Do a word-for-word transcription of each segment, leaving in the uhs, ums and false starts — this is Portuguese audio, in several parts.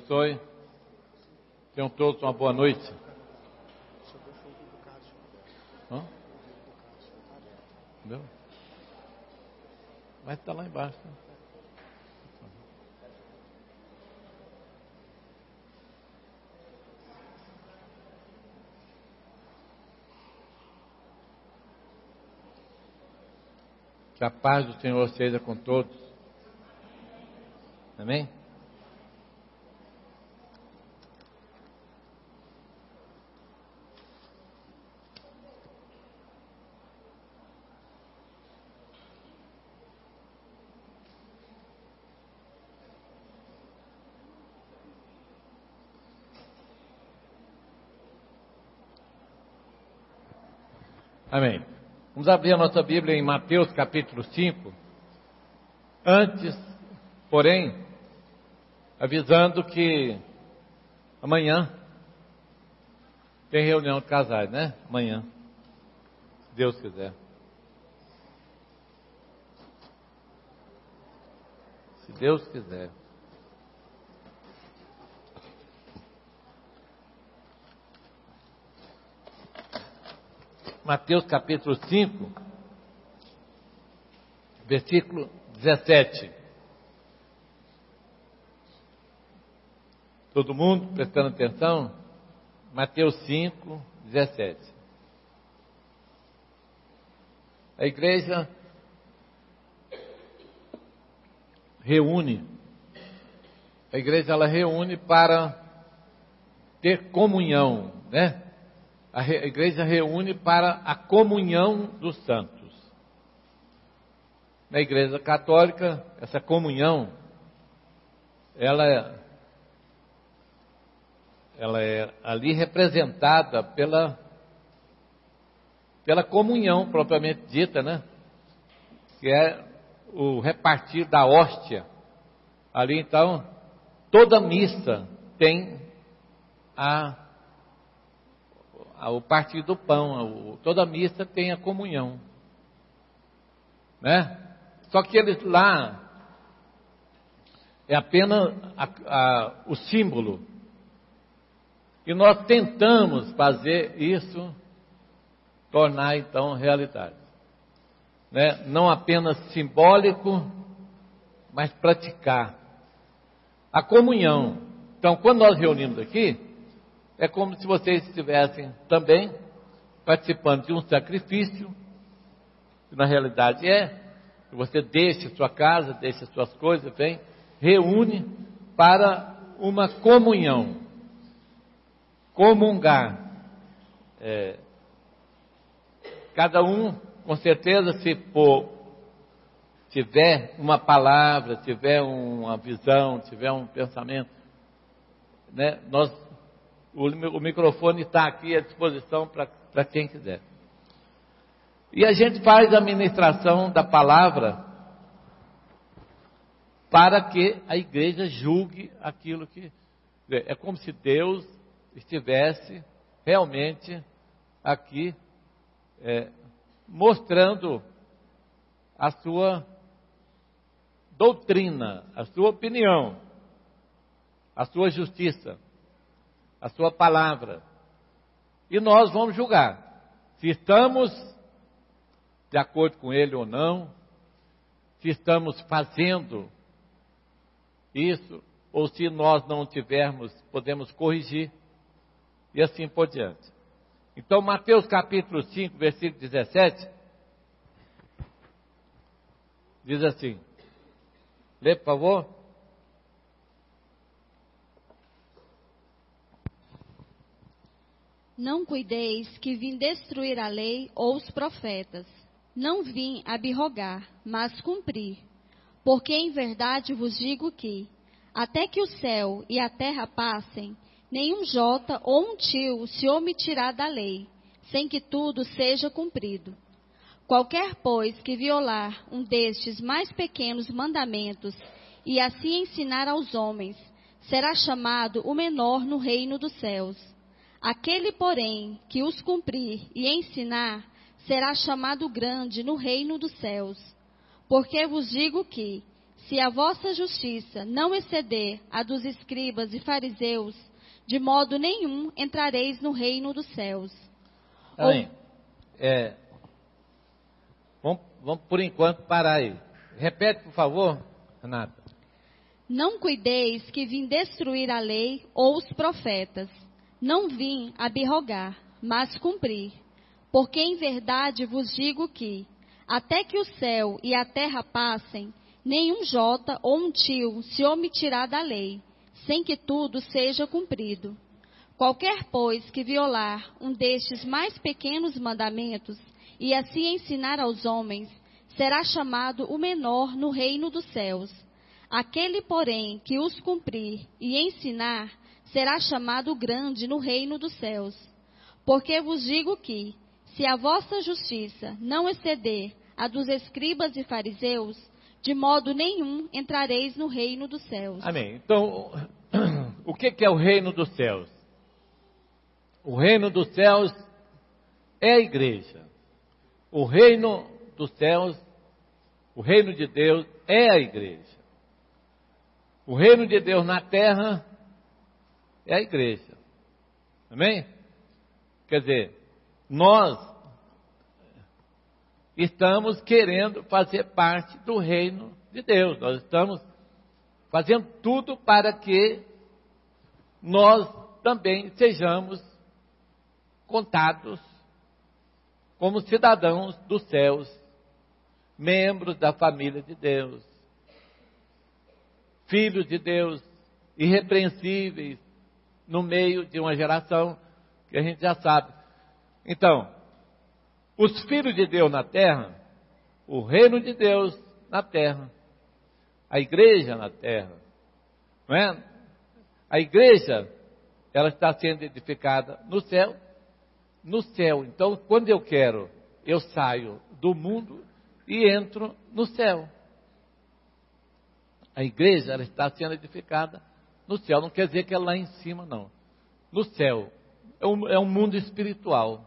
abençoe. Tenham todos uma boa noite. Hã? Entendeu? Mas está lá embaixo. Né? Que a paz do Senhor seja com todos. Amém? Amém. Vamos abrir a nossa Bíblia em Mateus capítulo cinco. Antes, porém, avisando que amanhã tem reunião de casais, né? Amanhã, se Deus quiser. Se Deus quiser. Mateus capítulo cinco, versículo dezessete. Todo mundo prestando atenção? Mateus cinco, dezessete. A igreja reúne, a igreja ela reúne para ter comunhão, né? A igreja reúne para a comunhão dos santos. Na igreja católica, essa comunhão, ela é, ela é ali representada pela, pela comunhão propriamente dita, né? Que é o repartir da hóstia. Ali então, toda missa tem a o partir do pão, toda missa tem a comunhão, né? Só que eles lá é apenas a, a, o símbolo, e nós tentamos fazer isso tornar então realidade, né? Não apenas simbólico, mas praticar a comunhão. Então, quando nós reunimos aqui, é como se vocês estivessem também participando de um sacrifício, que na realidade é, que você deixa sua casa, deixa suas coisas, vem, reúne para uma comunhão, comungar. É, cada um, com certeza, se for, tiver uma palavra, tiver uma visão, tiver um pensamento, né, nós O microfone está aqui à disposição para quem quiser. E a gente faz a ministração da palavra para que a igreja julgue aquilo que... É como se Deus estivesse realmente aqui é, mostrando a sua doutrina, a sua opinião, a sua justiça, a sua palavra, e nós vamos julgar se estamos de acordo com ele ou não, se estamos fazendo isso, ou se nós não tivermos, podemos corrigir, e assim por diante. Então, Mateus capítulo cinco, versículo dezessete, diz assim, lê por favor. Não cuideis que vim destruir a lei ou os profetas. Não vim abrogar, mas cumprir. Porque em verdade vos digo que, até que o céu e a terra passem, nenhum jota ou um tio se omitirá da lei, sem que tudo seja cumprido. Qualquer, pois, que violar um destes mais pequenos mandamentos e assim ensinar aos homens, será chamado o menor no reino dos céus. Aquele, porém, que os cumprir e ensinar, será chamado grande no reino dos céus. Porque vos digo que, se a vossa justiça não exceder a dos escribas e fariseus, de modo nenhum entrareis no reino dos céus. Amém. É, vamos, vamos por enquanto parar aí. Repete, por favor, Renata. Não cuideis que vim destruir a lei ou os profetas. Não vim abrogar, mas cumprir. Porque em verdade vos digo que, até que o céu e a terra passem, nenhum jota ou um tio se omitirá da lei, sem que tudo seja cumprido. Qualquer, pois, que violar um destes mais pequenos mandamentos, e assim ensinar aos homens, será chamado o menor no reino dos céus. Aquele, porém, que os cumprir e ensinar, será chamado grande no reino dos céus. Porque vos digo que, se a vossa justiça não exceder a dos escribas e fariseus, de modo nenhum entrareis no reino dos céus. Amém. Então, o que é o reino dos céus? O reino dos céus é a igreja. O reino dos céus, o reino de Deus é a igreja. O reino de Deus na terra é a igreja. Amém? Quer dizer, nós estamos querendo fazer parte do reino de Deus. Nós estamos fazendo tudo para que nós também sejamos contados como cidadãos dos céus, membros da família de Deus, filhos de Deus, irrepreensíveis no meio de uma geração que a gente já sabe. Então, os filhos de Deus na terra, o reino de Deus na terra, a igreja na terra, não é? A igreja, ela está sendo edificada no céu, no céu. Então, quando eu quero, eu saio do mundo e entro no céu. A igreja, ela está sendo edificada no céu. Não quer dizer que é lá em cima, não. No céu. É um, é um mundo espiritual.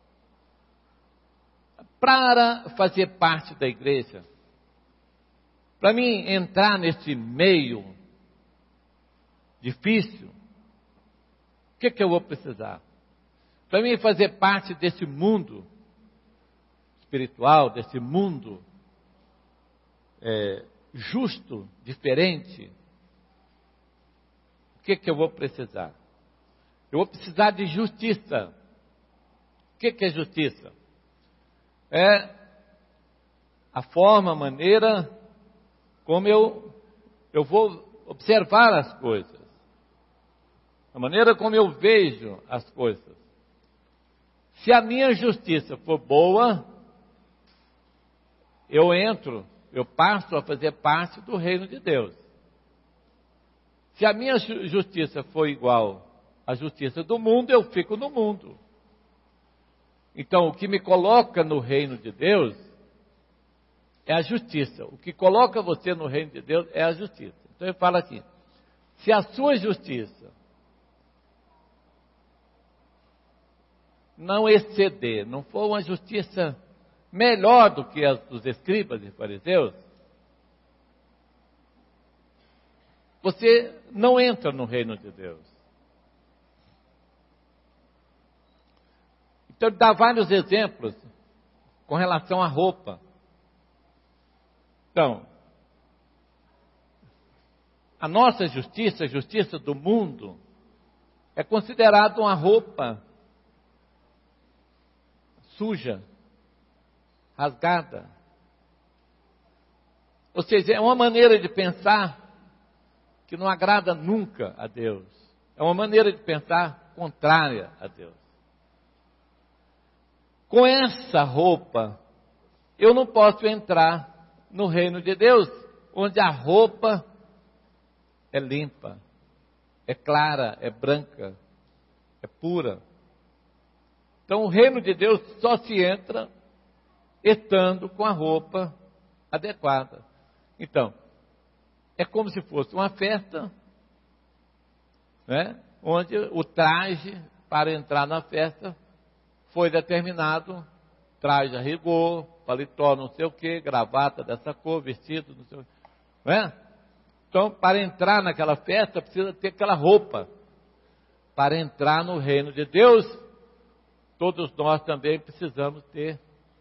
Para fazer parte da igreja, para mim entrar nesse meio difícil, o que, que eu vou precisar? Para mim fazer parte desse mundo espiritual, desse mundo é, justo, diferente, o que, que eu vou precisar? Eu vou precisar de justiça. O que, que é justiça? É a forma, a maneira como eu, eu vou observar as coisas. A maneira como eu vejo as coisas. Se a minha justiça for boa, eu entro, eu passo a fazer parte do reino de Deus. Se a minha justiça for igual à justiça do mundo, eu fico no mundo. Então, o que me coloca no reino de Deus é a justiça. O que coloca você no reino de Deus é a justiça. Então, ele fala assim, se a sua justiça não exceder, não for uma justiça melhor do que a dos escribas e fariseus, você não entra no reino de Deus. Então, ele dá vários exemplos com relação à roupa. Então, a nossa justiça, a justiça do mundo, é considerada uma roupa suja, rasgada. Ou seja, é uma maneira de pensar que não agrada nunca a Deus. É uma maneira de pensar contrária a Deus. Com essa roupa, eu não posso entrar no reino de Deus, onde a roupa é limpa, é clara, é branca, é pura. Então, o reino de Deus só se entra estando com a roupa adequada. Então, é como se fosse uma festa, né, onde o traje para entrar na festa foi determinado, traje a rigor, paletó não sei o que, gravata dessa cor, vestido, não sei o que. não é? Então, para entrar naquela festa, precisa ter aquela roupa. Para entrar no reino de Deus, todos nós também precisamos ter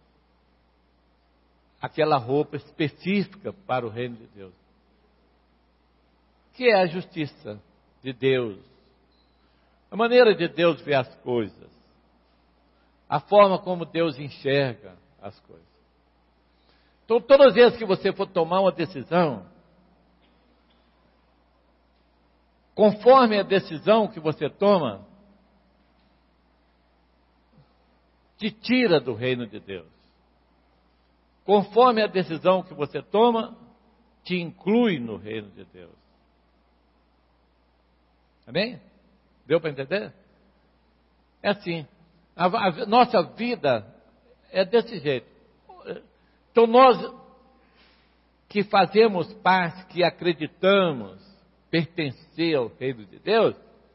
aquela roupa específica para o reino de Deus. Que é a justiça de Deus. A maneira de Deus ver as coisas. A forma como Deus enxerga as coisas. Então, todas as vezes que você for tomar uma decisão, conforme a decisão que você toma, te tira do reino de Deus. Conforme a decisão que você toma, te inclui no reino de Deus. Amém? Deu para entender? É assim. A, a nossa vida é desse jeito. Então nós que fazemos parte, que acreditamos pertencer ao reino de Deus,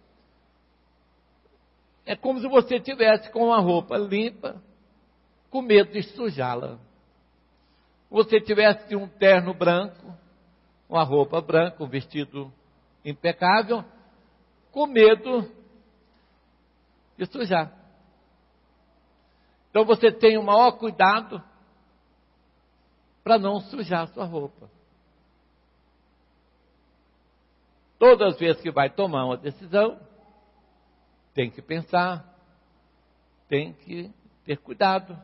é como se você tivesse com uma roupa limpa, com medo de sujá-la. Você tivesse um terno branco, uma roupa branca, um vestido impecável, com medo de sujar. Então você tem o maior cuidado para não sujar a sua roupa. Todas as vezes que vai tomar uma decisão, tem que pensar, tem que ter cuidado.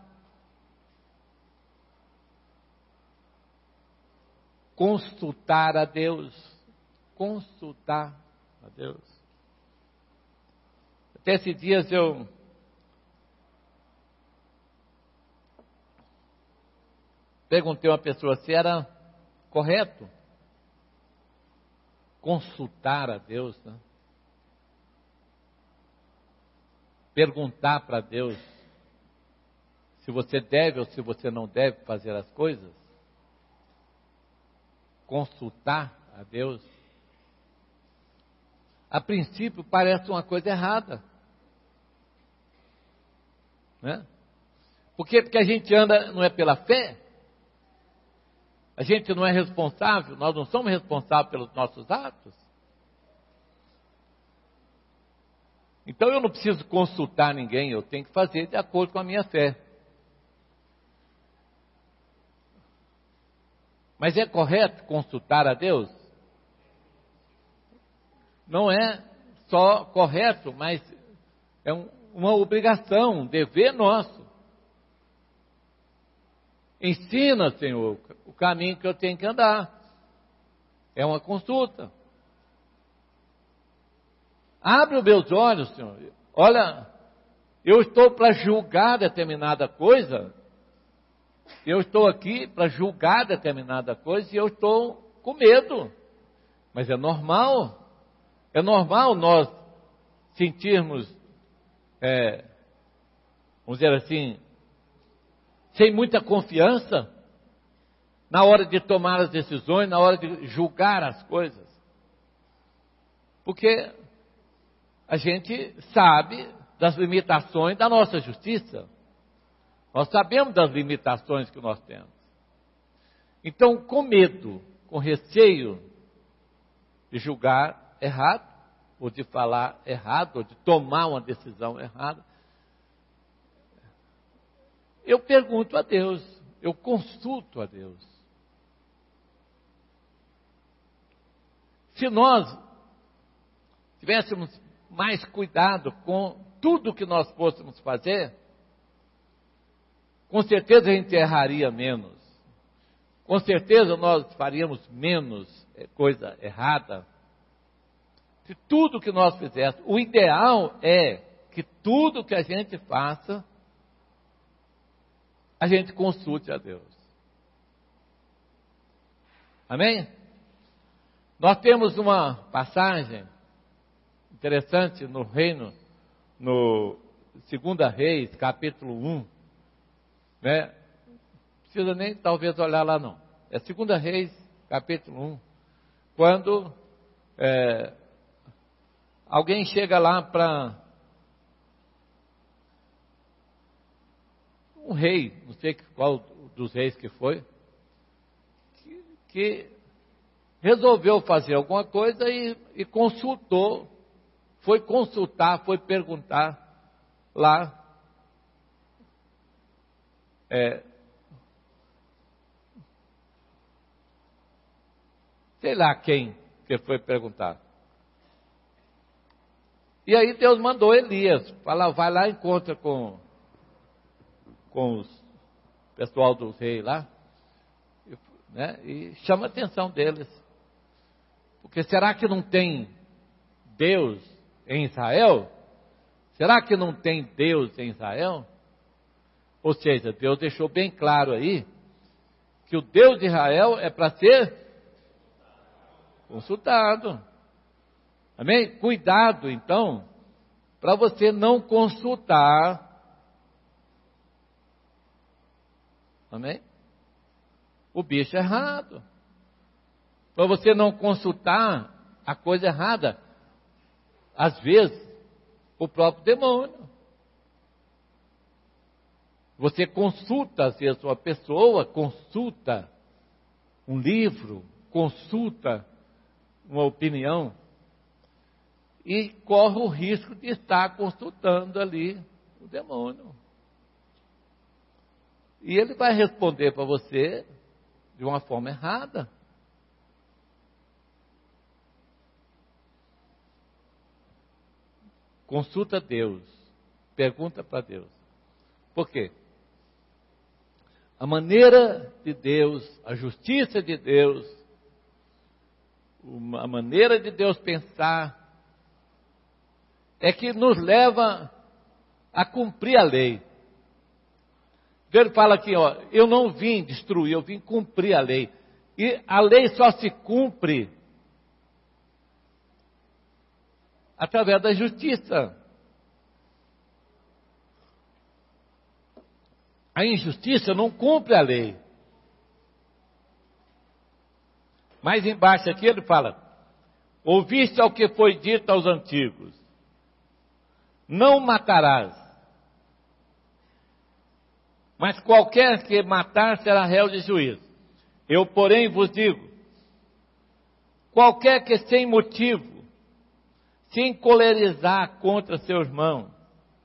Consultar a Deus, consultar a Deus. Até esses dias eu perguntei a uma pessoa se era correto consultar a Deus, né? Perguntar para Deus se você deve ou se você não deve fazer as coisas. Consultar a Deus. A princípio parece uma coisa errada, né? Por quê? Porque a gente anda, não é pela fé? A gente não é responsável, nós não somos responsáveis pelos nossos atos. Então eu não preciso consultar ninguém, eu tenho que fazer de acordo com a minha fé. Mas é correto consultar a Deus? Não é só correto, mas é um, uma obrigação, um dever nosso. Ensina, Senhor, o caminho que eu tenho que andar. É uma consulta. Abre os meus olhos, Senhor. Olha, eu estou para julgar determinada coisa. Eu estou aqui para julgar determinada coisa e eu estou com medo. Mas é normal. É normal nós sentirmos, é, vamos dizer assim, sem muita confiança, na hora de tomar as decisões, na hora de julgar as coisas. Porque a gente sabe das limitações da nossa justiça. Nós sabemos das limitações que nós temos. Então, com medo, com receio de julgar errado, ou de falar errado, ou de tomar uma decisão errada, eu pergunto a Deus, eu consulto a Deus. Se nós tivéssemos mais cuidado com tudo que nós fôssemos fazer, com certeza a gente erraria menos. Com certeza nós faríamos menos coisa errada. Se tudo que nós fizéssemos, o ideal é que tudo que a gente faça, a gente consulte a Deus. Amém? Nós temos uma passagem interessante no reino, no Segunda Reis, capítulo um, né? Não precisa nem talvez olhar lá não. É Segunda Reis, capítulo um, quando é, alguém chega lá para um rei, não sei qual dos reis que foi, que, que resolveu fazer alguma coisa e, e consultou, foi consultar, foi perguntar lá, é, sei lá quem que foi perguntar. E aí Deus mandou Elias, fala, vai lá e encontra com, com os pessoal dos reis lá, né, e chama a atenção deles. Porque será que não tem Deus em Israel? Será que não tem Deus em Israel? Ou seja, Deus deixou bem claro aí que o Deus de Israel é para ser consultado. Amém? Cuidado, então, para você não consultar. Amém? O bicho errado. Para você não consultar a coisa errada. Às vezes, o próprio demônio. Você consulta, às vezes, uma pessoa, consulta um livro, consulta uma opinião, e corre o risco de estar consultando ali o demônio. E ele vai responder para você de uma forma errada. Consulta Deus, pergunta para Deus. Por quê? A maneira de Deus, a justiça de Deus, a maneira de Deus pensar, é que nos leva a cumprir a lei. Ele fala aqui, ó, eu não vim destruir, eu vim cumprir a lei. E a lei só se cumpre através da justiça. A injustiça não cumpre a lei. Mais embaixo aqui ele fala, ouviste ao que foi dito aos antigos, não matarás, mas qualquer que matar será réu de juízo. Eu, porém, vos digo, qualquer que sem motivo se encolerizar contra seu irmão.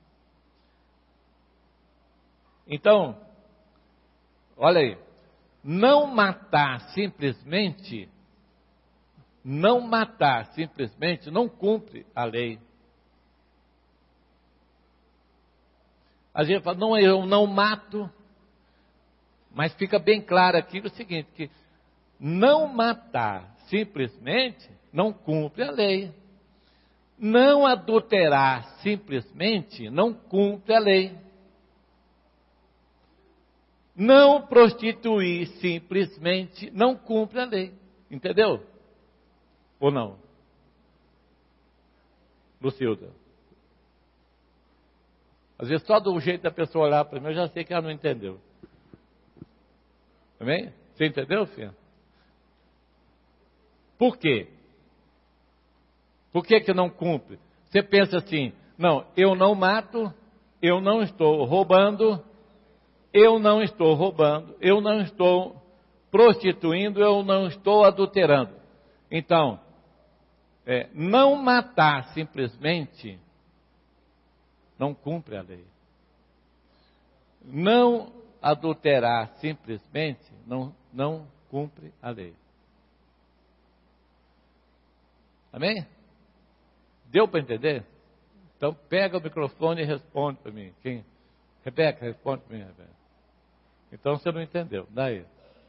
Então, olha aí, não matar simplesmente, não matar simplesmente não cumpre a lei. A gente fala, não, eu não mato, mas fica bem claro aqui o seguinte, que não matar simplesmente não cumpre a lei. Não adulterar simplesmente não cumpre a lei. Não prostituir simplesmente não cumpre a lei. Entendeu? Ou não? Lucilda. Às vezes só do jeito da pessoa olhar para mim, eu já sei que ela não entendeu. Amém? Você entendeu, filha? Por quê? Por que que não cumpre? Você pensa assim, não, eu não mato, eu não estou roubando, eu não estou roubando, eu não estou prostituindo, eu não estou adulterando. Então, é, não matar simplesmente não cumpre a lei. Não adulterar simplesmente não, não cumpre a lei. Amém? Deu para entender? Então pega o microfone e responde para mim. Quem? Rebeca, responde para mim, Rebeca. Então você não entendeu. Daí.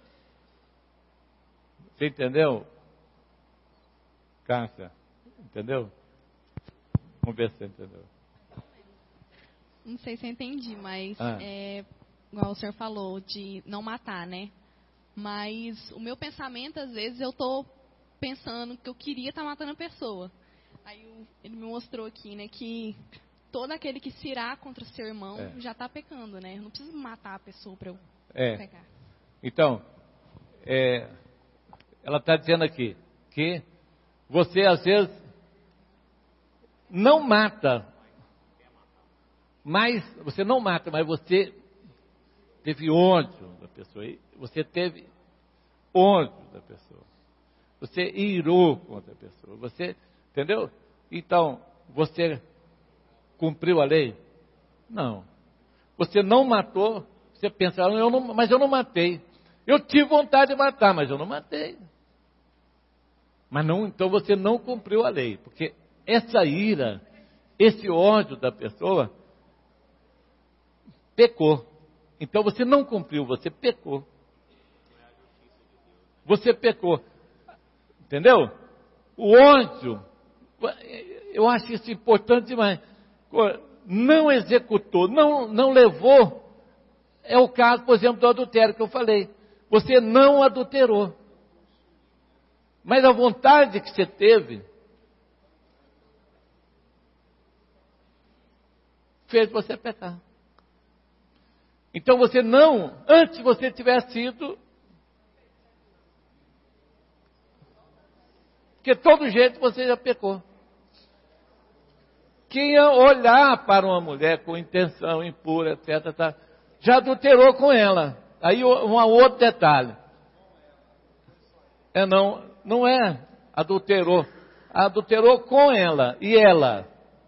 Você entendeu? Cássia, entendeu? Vamos ver se você entendeu. Não sei se eu entendi, mas ah. é, igual o senhor falou, de não matar, né? Mas o meu pensamento, às vezes, eu tô pensando que eu queria estar tá matando a pessoa. Aí eu, ele me mostrou aqui, né, que todo aquele que se irá contra o seu irmão é. já está pecando, né? Eu não preciso matar a pessoa para eu é. pecar. Então, é, ela está dizendo aqui que você, às vezes, não mata, mas você não mata, mas você teve ódio da pessoa. Você teve ódio da pessoa. você irou contra a pessoa, você, entendeu? Então, você cumpriu a lei? Não. Você não matou, você pensa, eu não, mas eu não matei. Eu tive vontade de matar, mas eu não matei. Mas não, então você não cumpriu a lei, porque essa ira, esse ódio da pessoa, pecou. Então você não cumpriu, você pecou. Você pecou. Entendeu? O ódio, eu acho isso importante demais. Não executou, não, não levou. É o caso, por exemplo, do adultério que eu falei. Você não adulterou. Mas a vontade que você teve fez você pecar. Então você não, antes você tivesse sido, porque todo jeito você já pecou. Quem ia olhar para uma mulher com intenção impura, etcétera, tá, já adulterou com ela. Aí um outro detalhe. É não, não é adulterou. Adulterou com ela. E ela?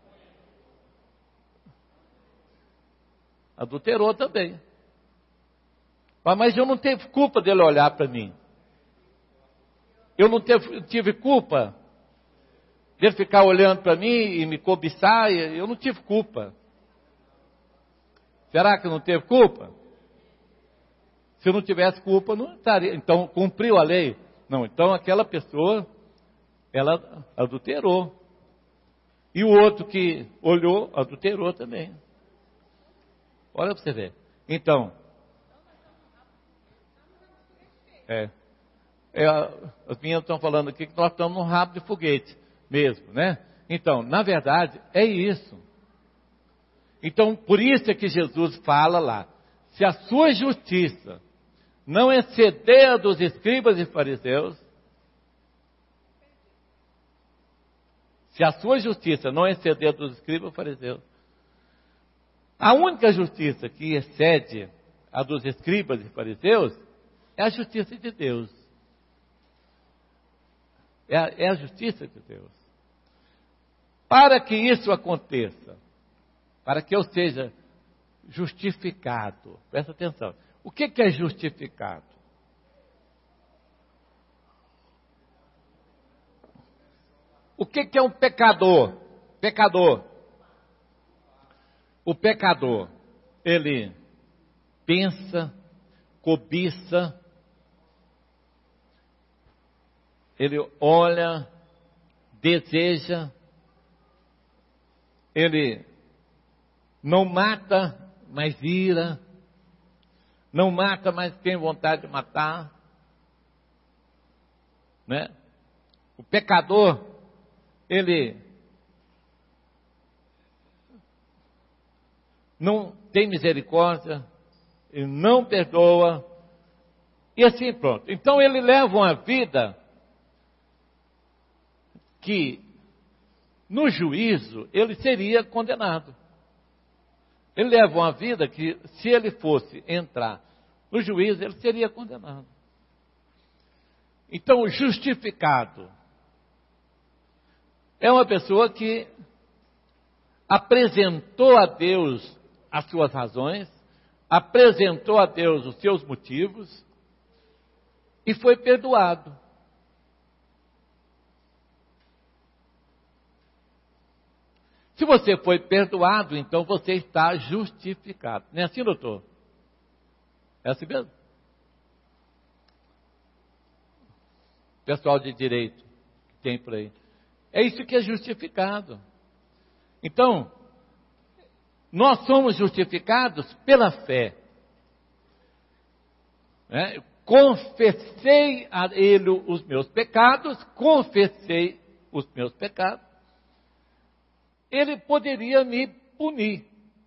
Adulterou também. Mas eu não tive culpa dele olhar para mim. Eu não teve, tive culpa dele ficar olhando para mim e me cobiçar. Eu não tive culpa. Será que não teve culpa? Se eu não tivesse culpa, não estaria. Então, cumpriu a lei? Não, então aquela pessoa, ela adulterou. E o outro que olhou, adulterou também. Olha para você ver. Então, é, é, as meninas estão falando aqui que nós estamos no rabo de foguete mesmo, né? Então, na verdade, é isso. Então, por isso é que Jesus fala lá, se a sua justiça não exceder a dos escribas e fariseus, se a sua justiça não exceder a dos escribas e fariseus, a única justiça que excede a dos escribas e fariseus é a justiça de Deus. É a, é a justiça de Deus. Para que isso aconteça, para que eu seja justificado, presta atenção, o que, que é justificado? O que, que é um pecador? Pecador. O pecador, ele pensa, cobiça, ele olha, deseja, ele não mata, mas ira, não mata, mas tem vontade de matar, né? O pecador, ele não tem misericórdia, ele não perdoa, e assim pronto. Então ele leva uma vida que, no juízo, ele seria condenado. Ele leva uma vida que, se ele fosse entrar no juízo, ele seria condenado. Então, o justificado é uma pessoa que apresentou a Deus as suas razões, apresentou a Deus os seus motivos e foi perdoado. Se você foi perdoado, então você está justificado. Não é assim, doutor? É assim mesmo? Pessoal de direito que tem por aí. É isso que é justificado. Então, nós somos justificados pela fé. É? Confessei a ele os meus pecados, confessei os meus pecados. Ele poderia me punir.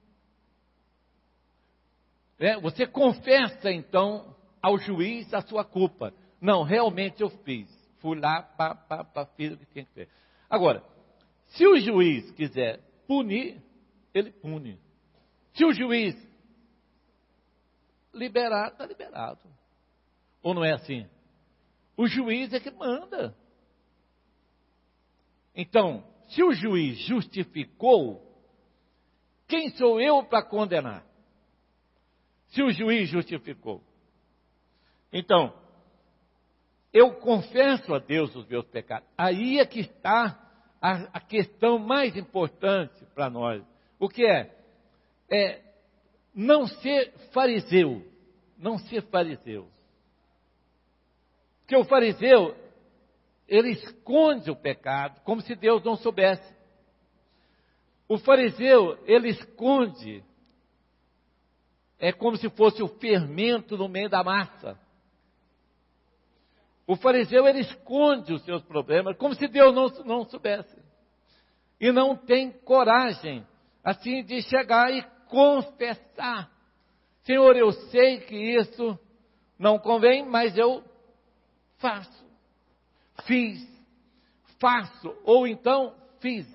É? Você confessa, então, ao juiz a sua culpa. Não, realmente eu fiz. Fui lá para fiz o que tinha que fazer. Agora, se o juiz quiser punir, ele pune. Se o juiz liberar, está liberado. Ou não é assim? O juiz é que manda. Então, se o juiz justificou, quem sou eu para condenar? Se o juiz justificou. Então, eu confesso a Deus os meus pecados. Aí é que está a, a questão mais importante para nós. O que é? É não ser fariseu. Não ser fariseu. Porque o fariseu, ele esconde o pecado, como se Deus não soubesse. O fariseu, ele esconde, é como se fosse o fermento no meio da massa. O fariseu, ele esconde os seus problemas, como se Deus não, não soubesse. E não tem coragem, assim, de chegar e confessar. Senhor, eu sei que isso não convém, mas eu faço, fiz, faço, ou então fiz.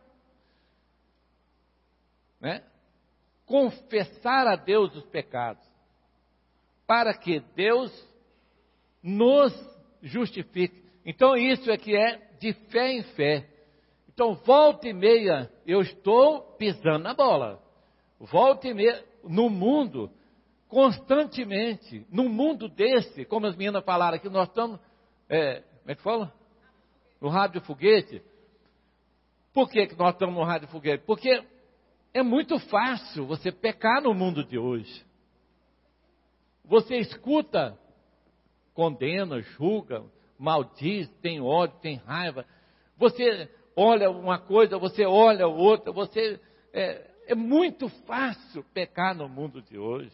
Né? Confessar a Deus os pecados, para que Deus nos justifique. Então isso é que é de fé em fé. Então volta e meia eu estou pisando na bola. Volta e meia no mundo, constantemente, num mundo desse, como as meninas falaram aqui, nós estamos, é, como é que fala? No rádio foguete. Por que, que nós estamos no rádio foguete? Porque é muito fácil você pecar no mundo de hoje. Você escuta, condena, julga, maldiz, tem ódio, tem raiva. Você olha uma coisa, você olha outra, você... É, é muito fácil pecar no mundo de hoje.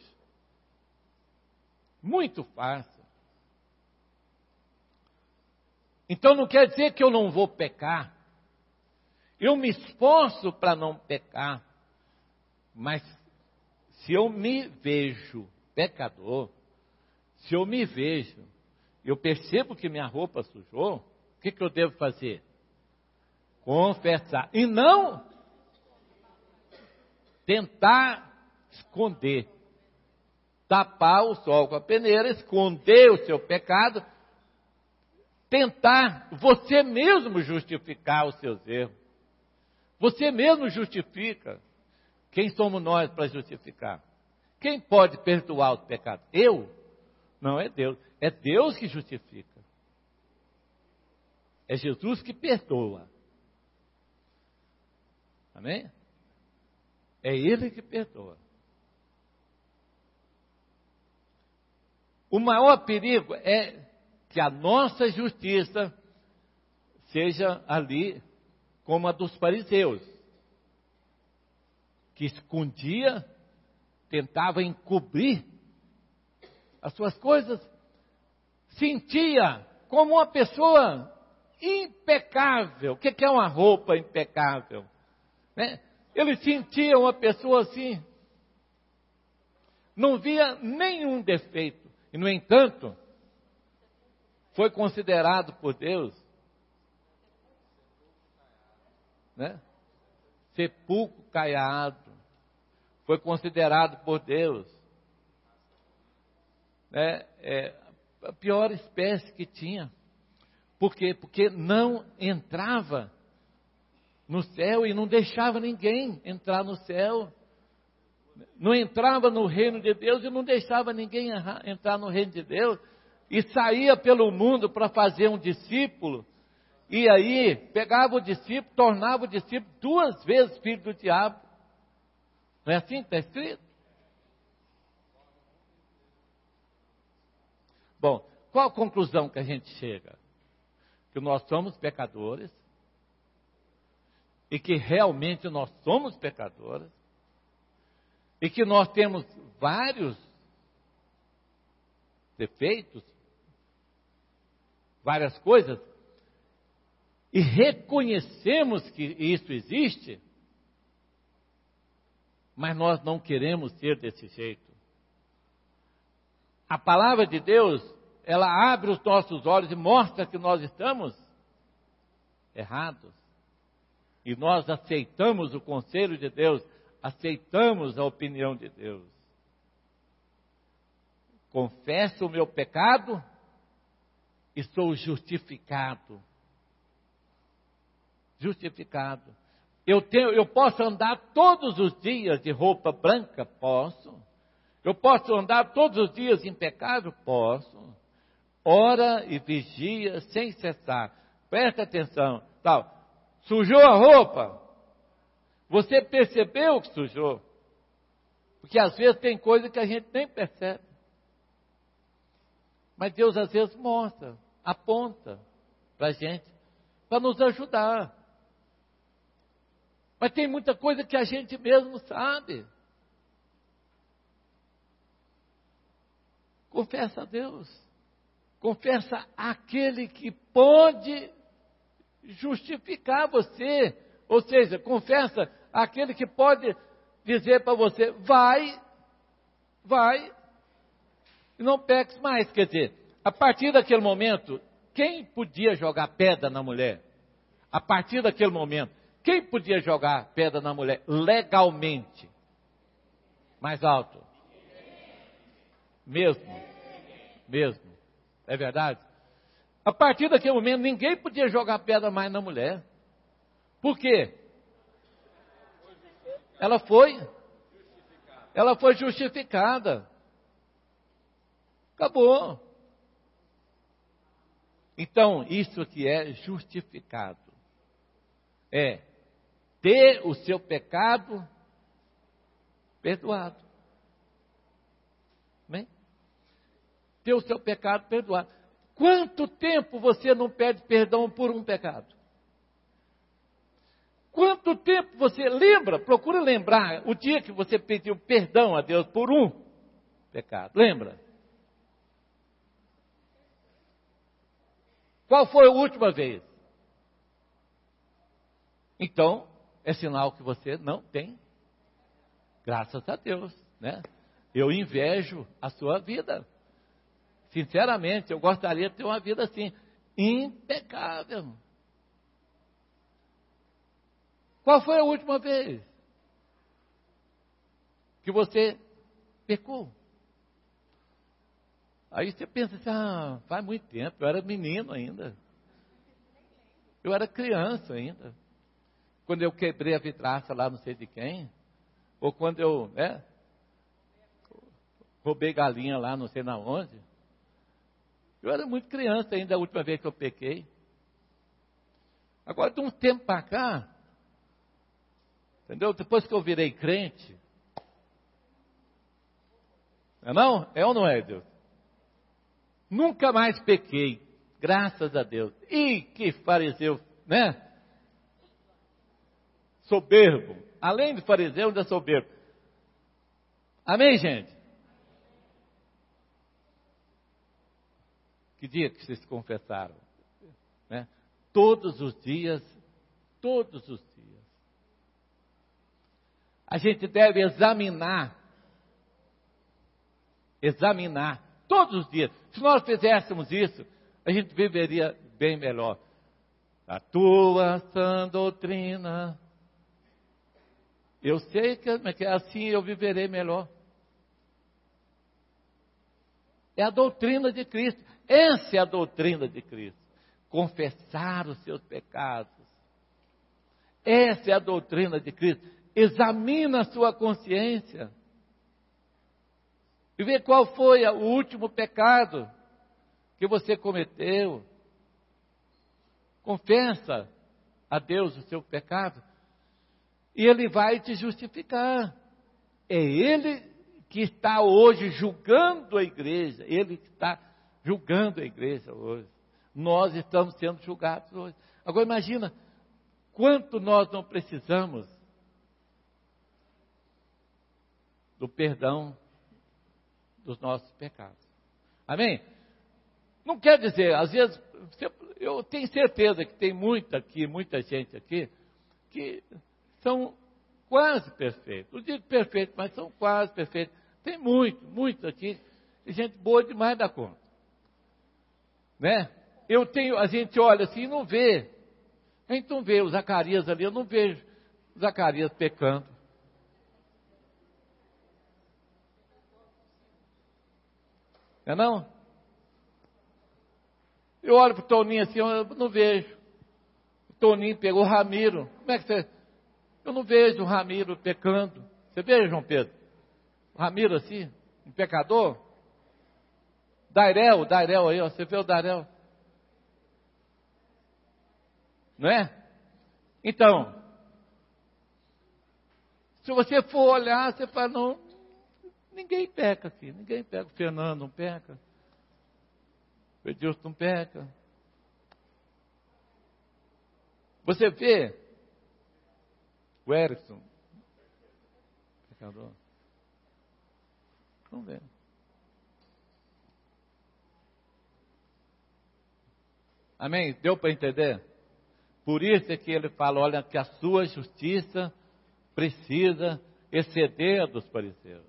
Muito fácil. Então não quer dizer que eu não vou pecar. Eu me esforço para não pecar. Mas se eu me vejo pecador, se eu me vejo, eu percebo que minha roupa sujou, o que, que eu devo fazer? Confessar. E não tentar esconder. Tapar o sol com a peneira, esconder o seu pecado, tentar você mesmo justificar os seus erros. Você mesmo justifica. Quem somos nós para justificar? Quem pode perdoar os pecados? Eu? Não, é Deus. É Deus que justifica. É Jesus que perdoa. Amém? É Ele que perdoa. O maior perigo é que a nossa justiça seja ali como a dos fariseus, que escondia, tentava encobrir as suas coisas, sentia como uma pessoa impecável. O que é uma roupa impecável? Né? Ele sentia uma pessoa assim, não via nenhum defeito. E, no entanto, foi considerado por Deus, né? Sepulcro caiado. Foi considerado por Deus, né? É, a pior espécie que tinha. Por quê? Porque não entrava no céu e não deixava ninguém entrar no céu. Não entrava no reino de Deus e não deixava ninguém entrar no reino de Deus. E saía pelo mundo para fazer um discípulo. E aí pegava o discípulo, tornava o discípulo duas vezes filho do diabo. Não é assim que está escrito? Bom, qual a conclusão que a gente chega? Que nós somos pecadores. E que realmente nós somos pecadores. E que nós temos vários defeitos, várias coisas, e reconhecemos que isso existe, mas nós não queremos ser desse jeito. A palavra de Deus, ela abre os nossos olhos e mostra que nós estamos errados. E nós aceitamos o conselho de Deus, aceitamos a opinião de Deus. Confesso o meu pecado e sou justificado. Justificado. Eu, tenho, eu posso andar todos os dias de roupa branca? Posso. Eu posso andar todos os dias impecável? Posso. Ora e vigia sem cessar. Presta atenção. Tal. Sujou a roupa? Você percebeu que sujou? Porque às vezes tem coisa que a gente nem percebe. Mas Deus às vezes mostra, aponta para a gente, para nos ajudar. Mas tem muita coisa que a gente mesmo sabe. Confessa a Deus. Confessa aquele que pode justificar você. Ou seja, confessa aquele que pode dizer para você, vai, vai, e não peques mais. Quer dizer, a partir daquele momento, quem podia jogar pedra na mulher? A partir daquele momento, quem podia jogar pedra na mulher legalmente? Mais alto. Mesmo. Mesmo. É verdade? A partir daquele momento, ninguém podia jogar pedra mais na mulher. Por quê? Ela foi. Ela foi justificada. Acabou. Então, isso que é justificado. É ter o seu pecado perdoado. Amém? Ter o seu pecado perdoado. Quanto tempo você não pede perdão por um pecado? Quanto tempo você lembra, procura lembrar o dia que você pediu perdão a Deus por um pecado. Lembra? Qual foi a última vez? Então, é sinal que você não tem. Graças a Deus, né? Eu invejo a sua vida. Sinceramente, eu gostaria de ter uma vida assim, impecável. Qual foi a última vez que você pecou? Aí você pensa assim, ah, faz muito tempo, eu era menino ainda. Eu era criança ainda. Quando eu quebrei a vidraça lá não sei de quem, ou quando eu, né, roubei galinha lá não sei na onde. Eu era muito criança ainda a última vez que eu pequei. Agora, de um tempo para cá, entendeu? Depois que eu virei crente, não é não? É ou não é, Deus? Nunca mais pequei, graças a Deus. E que fariseu, né? Soberbo. Além de fariseu, ainda soberbo. Amém, gente? Que dia que vocês se confessaram? Né? Todos os dias, todos os dias. A gente deve examinar, examinar, todos os dias. Se nós fizéssemos isso, a gente viveria bem melhor. A tua sã doutrina, eu sei que assim eu viverei melhor. É a doutrina de Cristo. Essa é a doutrina de Cristo. Confessar os seus pecados. Essa é a doutrina de Cristo. Examina a sua consciência. E vê qual foi o último pecado que você cometeu. Confessa a Deus o seu pecado. E Ele vai te justificar. É Ele que está hoje julgando a igreja. Ele que está julgando a igreja hoje. Nós estamos sendo julgados hoje. Agora imagina, quanto nós não precisamos do perdão dos nossos pecados. Amém? Não quer dizer, às vezes, eu tenho certeza que tem muita aqui, muita gente aqui, que são quase perfeitos. Não digo perfeitos, mas são quase perfeitos. Tem muito, muito aqui, gente boa demais da conta. Né? Eu tenho, a gente olha assim e não vê. A gente não vê o Zacarias ali, eu não vejo o Zacarias pecando. Não é não? Eu olho para o Toninho assim, eu não vejo. O Toninho pegou o Ramiro. Como é que você... Eu não vejo o Ramiro pecando. Você vê, João Pedro? O Ramiro assim, um pecador? Dairel, o Dairel aí, ó, você vê o Dairel? Não é? Então, se você for olhar, você fala, não, ninguém peca aqui, ninguém peca. O Fernando não peca. O Edilson não peca. Você vê o Erickson, pecador? Não vê. Amém? Deu para entender? Por isso é que ele fala, olha, que a sua justiça precisa exceder a dos fariseus.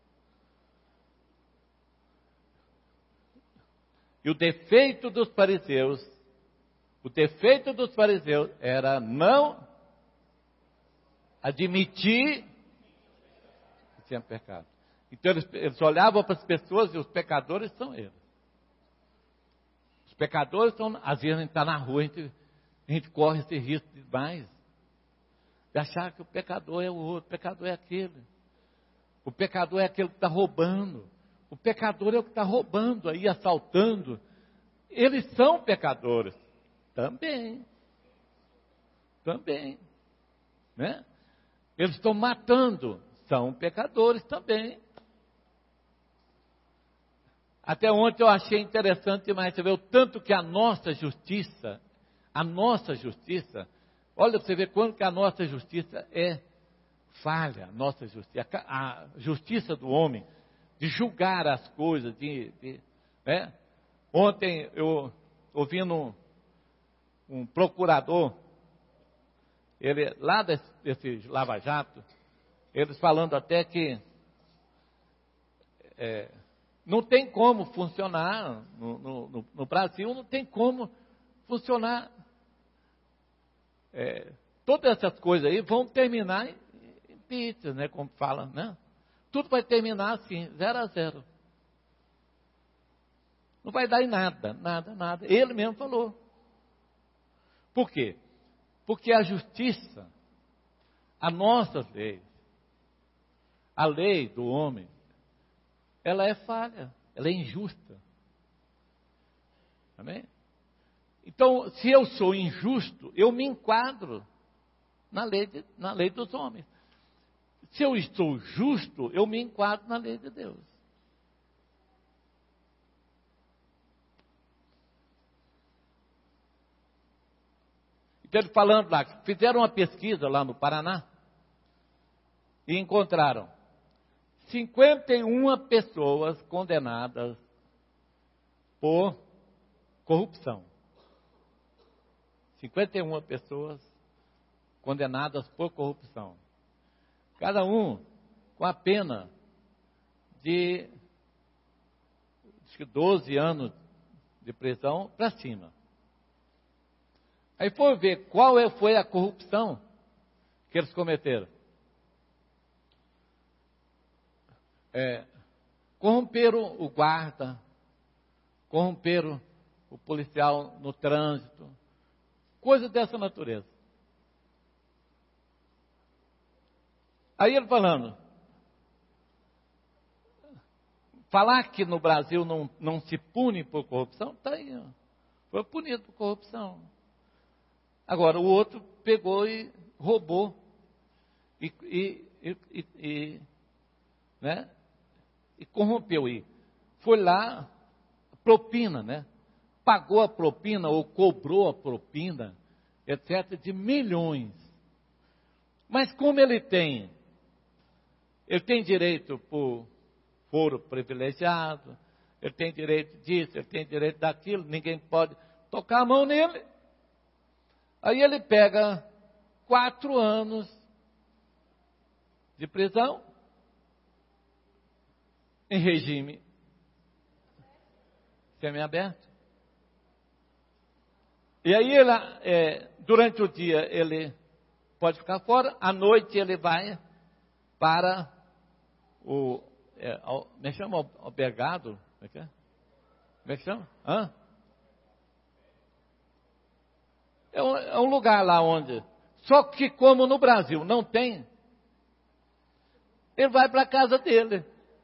E o defeito dos fariseus, o defeito dos fariseus era não admitir que tinha pecado. Então eles, eles olhavam para as pessoas e os pecadores são eles. Os pecadores são, às vezes a gente está na rua, a gente, a gente corre esse risco demais. De achar que o pecador é o outro, o pecador é aquele. O pecador é aquele que está roubando. O pecador é o que está roubando aí, assaltando. Eles são pecadores. Também. Também. Né? Eles estão matando. São pecadores também. Até ontem eu achei interessante demais. Você vê o tanto que a nossa justiça, a nossa justiça, olha para você ver quanto que a nossa justiça é falha. A nossa justiça, a justiça do homem, de julgar as coisas, de, de, né? Ontem eu ouvindo um, um procurador, ele lá desse, desse Lava Jato, eles falando até que é, não tem como funcionar no, no, no Brasil, não tem como funcionar. É, todas essas coisas aí vão terminar em, em pizza, né, como fala, né? Tudo vai terminar assim, zero a zero. Não vai dar em nada, nada, nada. Ele mesmo falou. Por quê? Porque a justiça, a nossa lei, a lei do homem, ela é falha, ela é injusta. Amém? Então, se eu sou injusto, eu me enquadro na lei, de, na lei dos homens. Se eu estou justo, eu me enquadro na lei de Deus. Então, ele falando lá, fizeram uma pesquisa lá no Paraná e encontraram cinquenta e uma pessoas condenadas por corrupção. cinquenta e uma pessoas condenadas por corrupção. Cada um com a pena de acho que doze anos de prisão para cima. Aí foi ver qual foi a corrupção que eles cometeram. É, corromperam o guarda, corromperam o policial no trânsito, coisas dessa natureza. Aí ele falando, falar que no Brasil não, não se pune por corrupção, está aí, ó. Foi punido por corrupção. Agora, o outro pegou e roubou, e, e, e, e, e, né, e corrompeu, e foi lá, propina, né? Pagou a propina ou cobrou a propina, etcétera, de milhões. Mas como ele tem, ele tem direito por foro privilegiado, ele tem direito disso, ele tem direito daquilo, ninguém pode tocar a mão nele. Aí ele pega quatro anos de prisão em regime semiaberto. E aí, ele, é, durante o dia, ele pode ficar fora, à noite ele vai para o, é, como é que chama, albergado, como é que é? Como é que chama? Hã? É um, é um lugar lá onde... Só que como no Brasil não tem, ele vai para a casa dele.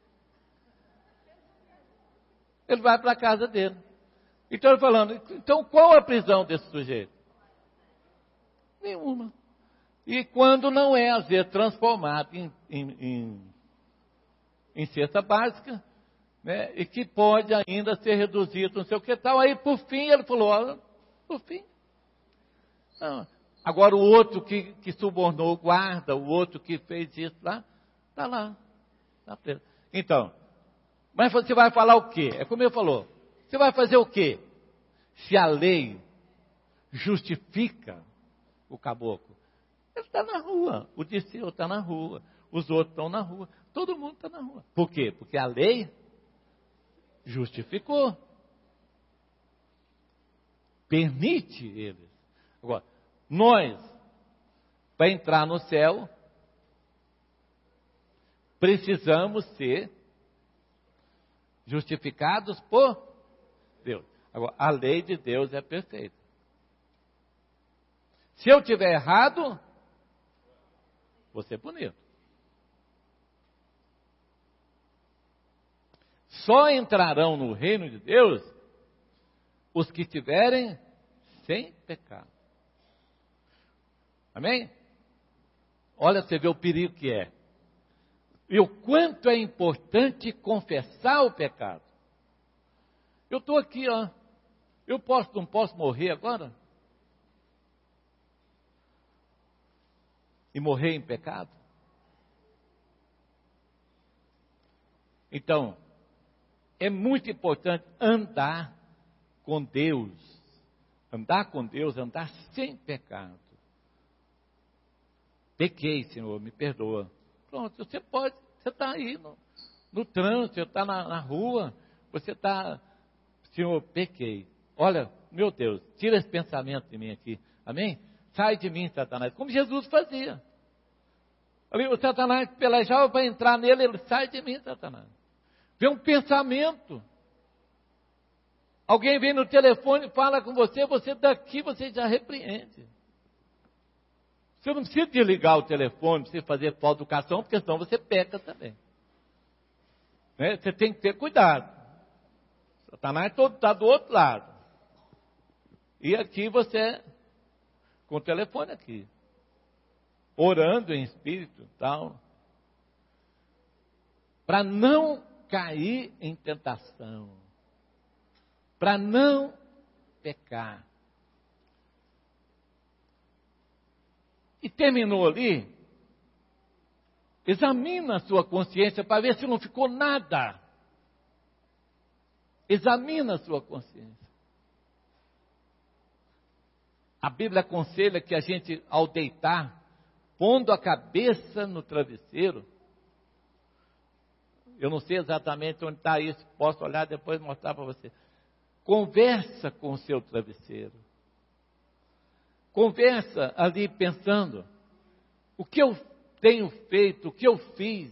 Ele vai para a casa dele. Então ele falando, então qual a prisão desse sujeito? Nenhuma. E quando não é, às vezes, transformado em, em, em, em cesta básica, né, e que pode ainda ser reduzido, não sei o que tal, aí por fim ele falou, olha, por fim. Não. Agora o outro que, que subornou o guarda, o outro que fez isso lá, está lá, está preso. Então, mas você vai falar o quê? É como ele falou, você vai fazer o quê? Se a lei justifica o caboclo, ele está na rua, o discípulo está na rua, os outros estão na rua, todo mundo está na rua. Por quê? Porque a lei justificou, permite eles. Agora, nós, para entrar no céu, precisamos ser justificados por Deus. Agora, a lei de Deus é perfeita. Se eu tiver errado, vou ser punido. Só entrarão no reino de Deus os que tiverem sem pecado. Amém? Olha, você vê o perigo que é. E o quanto é importante confessar o pecado. Eu estou aqui, ó. Eu posso, não posso morrer agora? E morrer em pecado? Então, é muito importante andar com Deus. Andar com Deus, andar sem pecado. Pequei, Senhor, me perdoa. Pronto, você pode, você está aí no, no trânsito, você está na, na rua, você está, Senhor, pequei. Olha, meu Deus, tira esse pensamento de mim aqui, amém? Sai de mim, Satanás, como Jesus fazia. O Satanás pelejava para entrar nele, ele sai de mim, Satanás. Vem um pensamento. Alguém vem no telefone e fala com você, você daqui, você já repreende. Você não precisa desligar o telefone, precisa fazer falta de educação, porque senão você peca também. Né? Você tem que ter cuidado. Satanás está do outro lado. E aqui você, com o telefone aqui, orando em espírito, tal, para não cair em tentação, para não pecar. E terminou ali, examina a sua consciência para ver se não ficou nada. Examina a sua consciência. A Bíblia aconselha que a gente, ao deitar, pondo a cabeça no travesseiro, eu não sei exatamente onde está isso, posso olhar depois e mostrar para você. Conversa com o seu travesseiro. Conversa ali pensando, o que eu tenho feito, o que eu fiz,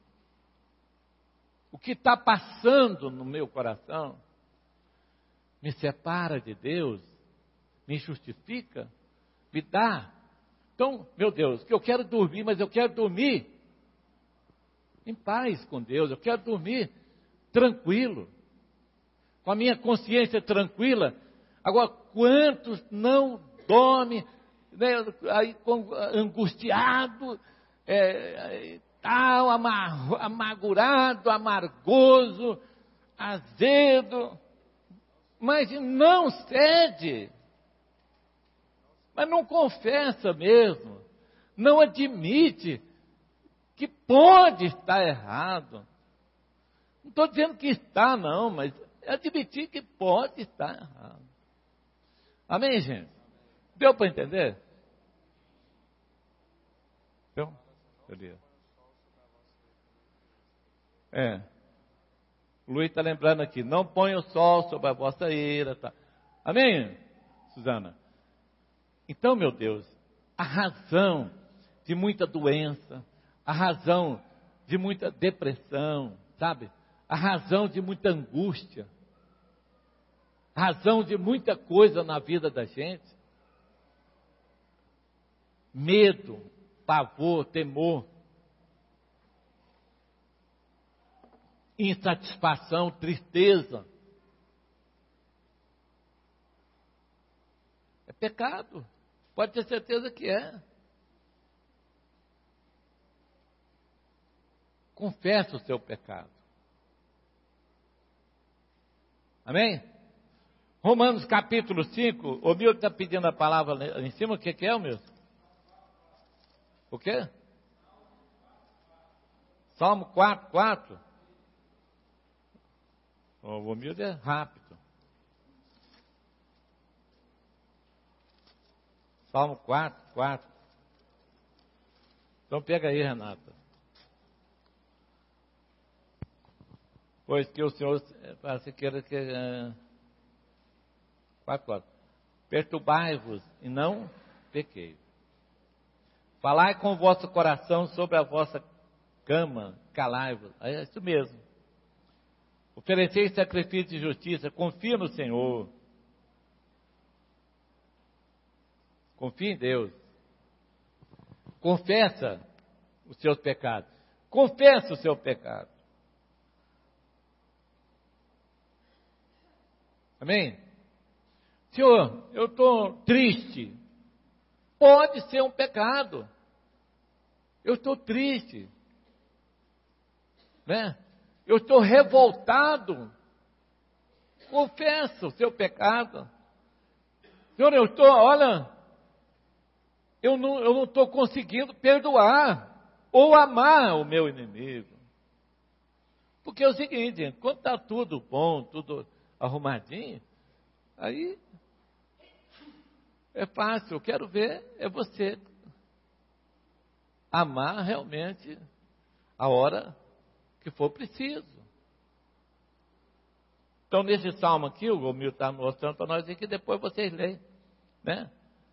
o que está passando no meu coração, me separa de Deus, me justifica, me dá. Então, meu Deus, que eu quero dormir, mas eu quero dormir em paz com Deus, eu quero dormir tranquilo, com a minha consciência tranquila. Agora, quantos não dormem, né, aí, angustiado, é, tal, amar, amargurado, amargoso, azedo, mas não cede, mas não confessa mesmo, não admite que pode estar errado. Não estou dizendo que está, não, mas admitir que pode estar errado. Amém, gente? Deu para entender? Deu? Deu. É. O Luiz está lembrando aqui, não ponha o sol sobre a vossa ira. Tá. Amém, Suzana? Então, meu Deus, a razão de muita doença, a razão de muita depressão, sabe? A razão de muita angústia, a razão de muita coisa na vida da gente, medo, pavor, temor, insatisfação, tristeza. É pecado. Pode ter certeza que é. Confessa o seu pecado. Amém? Romanos capítulo cinco. O Milton está pedindo a palavra ali em cima. O que, que é, o Milton? O quê? Salmo quatro, quatro. O Milton é rápido. Salmo quatro, quatro. Então pega aí, Renata. Pois que o Senhor, parece que era que... quatro, quatro. Perturbai-vos e não pequei. Falai com o vosso coração sobre a vossa cama, calai-vos. É isso mesmo. Oferecei sacrifício de justiça, confia no Senhor. Confia em Deus. Confessa os seus pecados. Confessa o seu pecado. Amém? Senhor, eu estou triste. Pode ser um pecado. Eu estou triste. Né? Eu estou revoltado. Confessa o seu pecado. Senhor, eu estou, olha, eu não eu não estou conseguindo perdoar ou amar o meu inimigo. Porque é o seguinte, gente, quando está tudo bom, tudo arrumadinho, aí é fácil. Eu quero ver é você amar realmente a hora que for preciso. Então, nesse salmo aqui, o Milton está mostrando para nós aqui, depois vocês leem, né?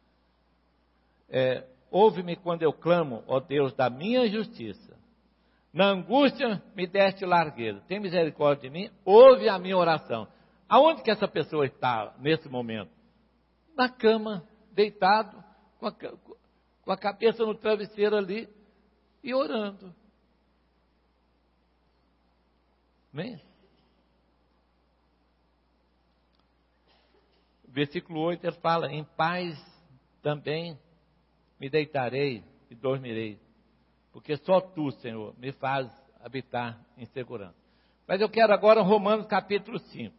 É, ouve-me quando eu clamo, ó Deus, da minha justiça. Na angústia me deste largueza. Tem misericórdia de mim, ouve a minha oração. Aonde que essa pessoa está nesse momento? Na cama, deitado, com a, com a cabeça no travesseiro ali e orando. Amém? Versículo oito, ele fala, em paz também me deitarei e dormirei, porque só tu, Senhor, me faz habitar em segurança. Mas eu quero agora Romanos capítulo cinco.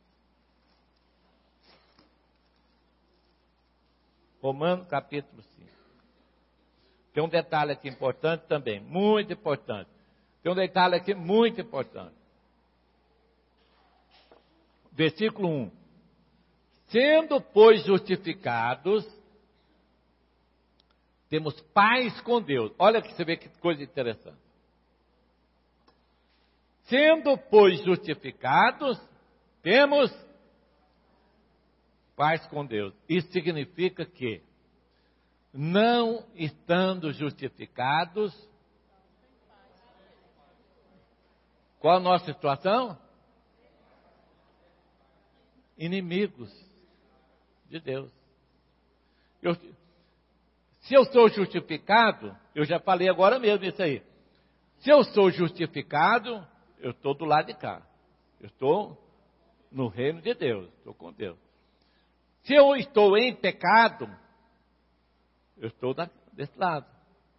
Romanos capítulo cinco. Tem um detalhe aqui importante também, muito importante. Tem um detalhe aqui muito importante. Versículo um. Sendo, pois, justificados, temos paz com Deus. Olha que você vê que coisa interessante. Sendo, pois, justificados, temos paz com Deus. Isso significa que, não estando justificados, qual a nossa situação? Inimigos de Deus. Eu, se eu sou justificado, eu já falei agora mesmo isso aí. Se eu sou justificado, eu estou do lado de cá. Eu estou no reino de Deus, estou com Deus. Se eu estou em pecado, eu estou da, desse lado.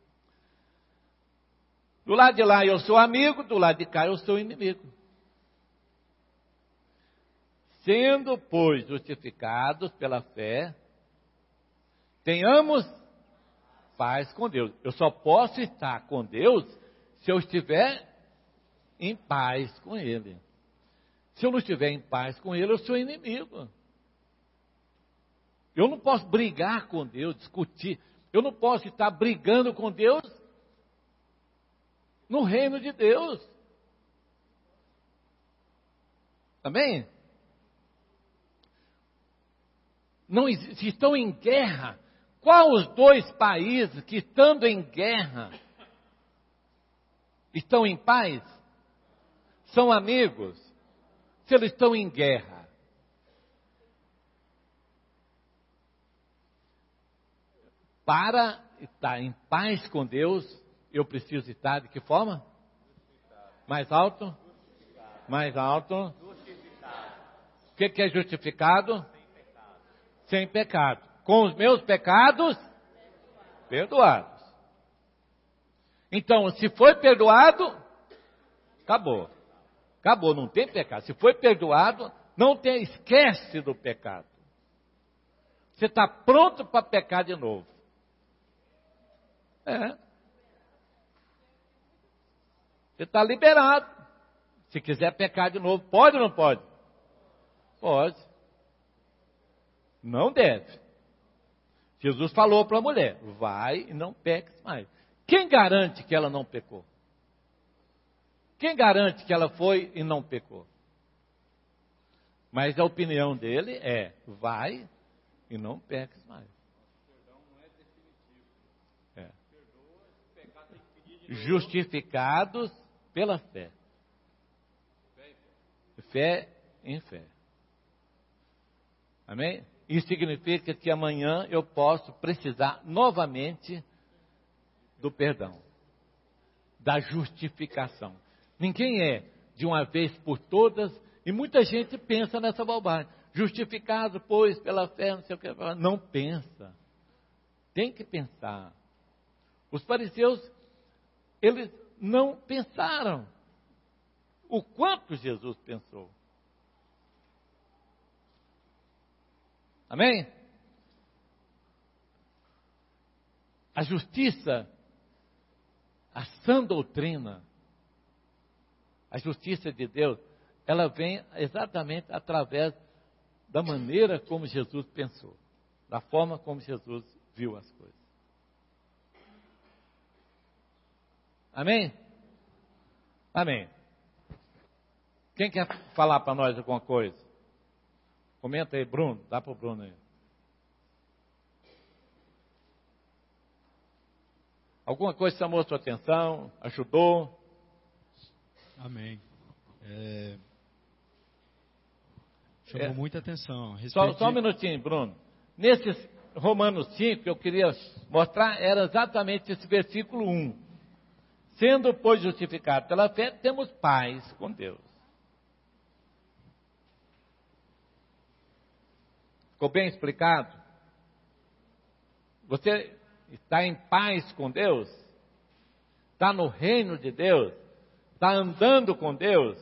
Do lado de lá eu sou amigo, do lado de cá eu sou inimigo. Sendo, pois, justificados pela fé, tenhamos paz com Deus. Eu só posso estar com Deus se eu estiver em paz com Ele. Se eu não estiver em paz com Ele, eu sou inimigo. Eu não posso brigar com Deus, discutir. Eu não posso estar brigando com Deus no reino de Deus. Amém? Não, se estão em guerra, qual os dois países que, estando em guerra, estão em paz? São amigos? Se eles estão em guerra. Para estar em paz com Deus, eu preciso estar de que forma? Mais alto? Mais alto. O que, que é justificado? Sem pecado. Com os meus pecados, perdoados. Então, se foi perdoado, acabou. Acabou, não tem pecado. Se foi perdoado, não tem, esquece do pecado. Você está pronto para pecar de novo. É. Você está liberado. Se quiser pecar de novo, pode ou não pode? Pode. Não deve. Jesus falou para a mulher, vai e não peques mais. Quem garante que ela não pecou? Quem garante que ela foi e não pecou? Mas a opinião dele é, vai e não peques mais. Perdão não é definitivo. É. Justificados pela fé. Fé em fé. Amém? Isso significa que amanhã eu posso precisar novamente do perdão, da justificação. Ninguém é de uma vez por todas, e muita gente pensa nessa bobagem. Justificado, pois, pela fé, não sei o que. Não pensa. Tem que pensar. Os fariseus, eles não pensaram o quanto Jesus pensou. Amém? A justiça, a sã doutrina, a justiça de Deus, ela vem exatamente através da maneira como Jesus pensou, da forma como Jesus viu as coisas. Amém? Amém. Quem quer falar para nós alguma coisa? Comenta aí, Bruno. Dá para o Bruno aí. Alguma coisa chamou a sua atenção? Ajudou? Amém. É... Chamou é. muita atenção. Só, só um minutinho, Bruno. Nesses Romanos cinco, que eu queria mostrar, era exatamente esse versículo um. Sendo, pois, justificado pela fé, temos paz com Deus. Ficou bem explicado? Você está em paz com Deus? Está no reino de Deus? Está andando com Deus?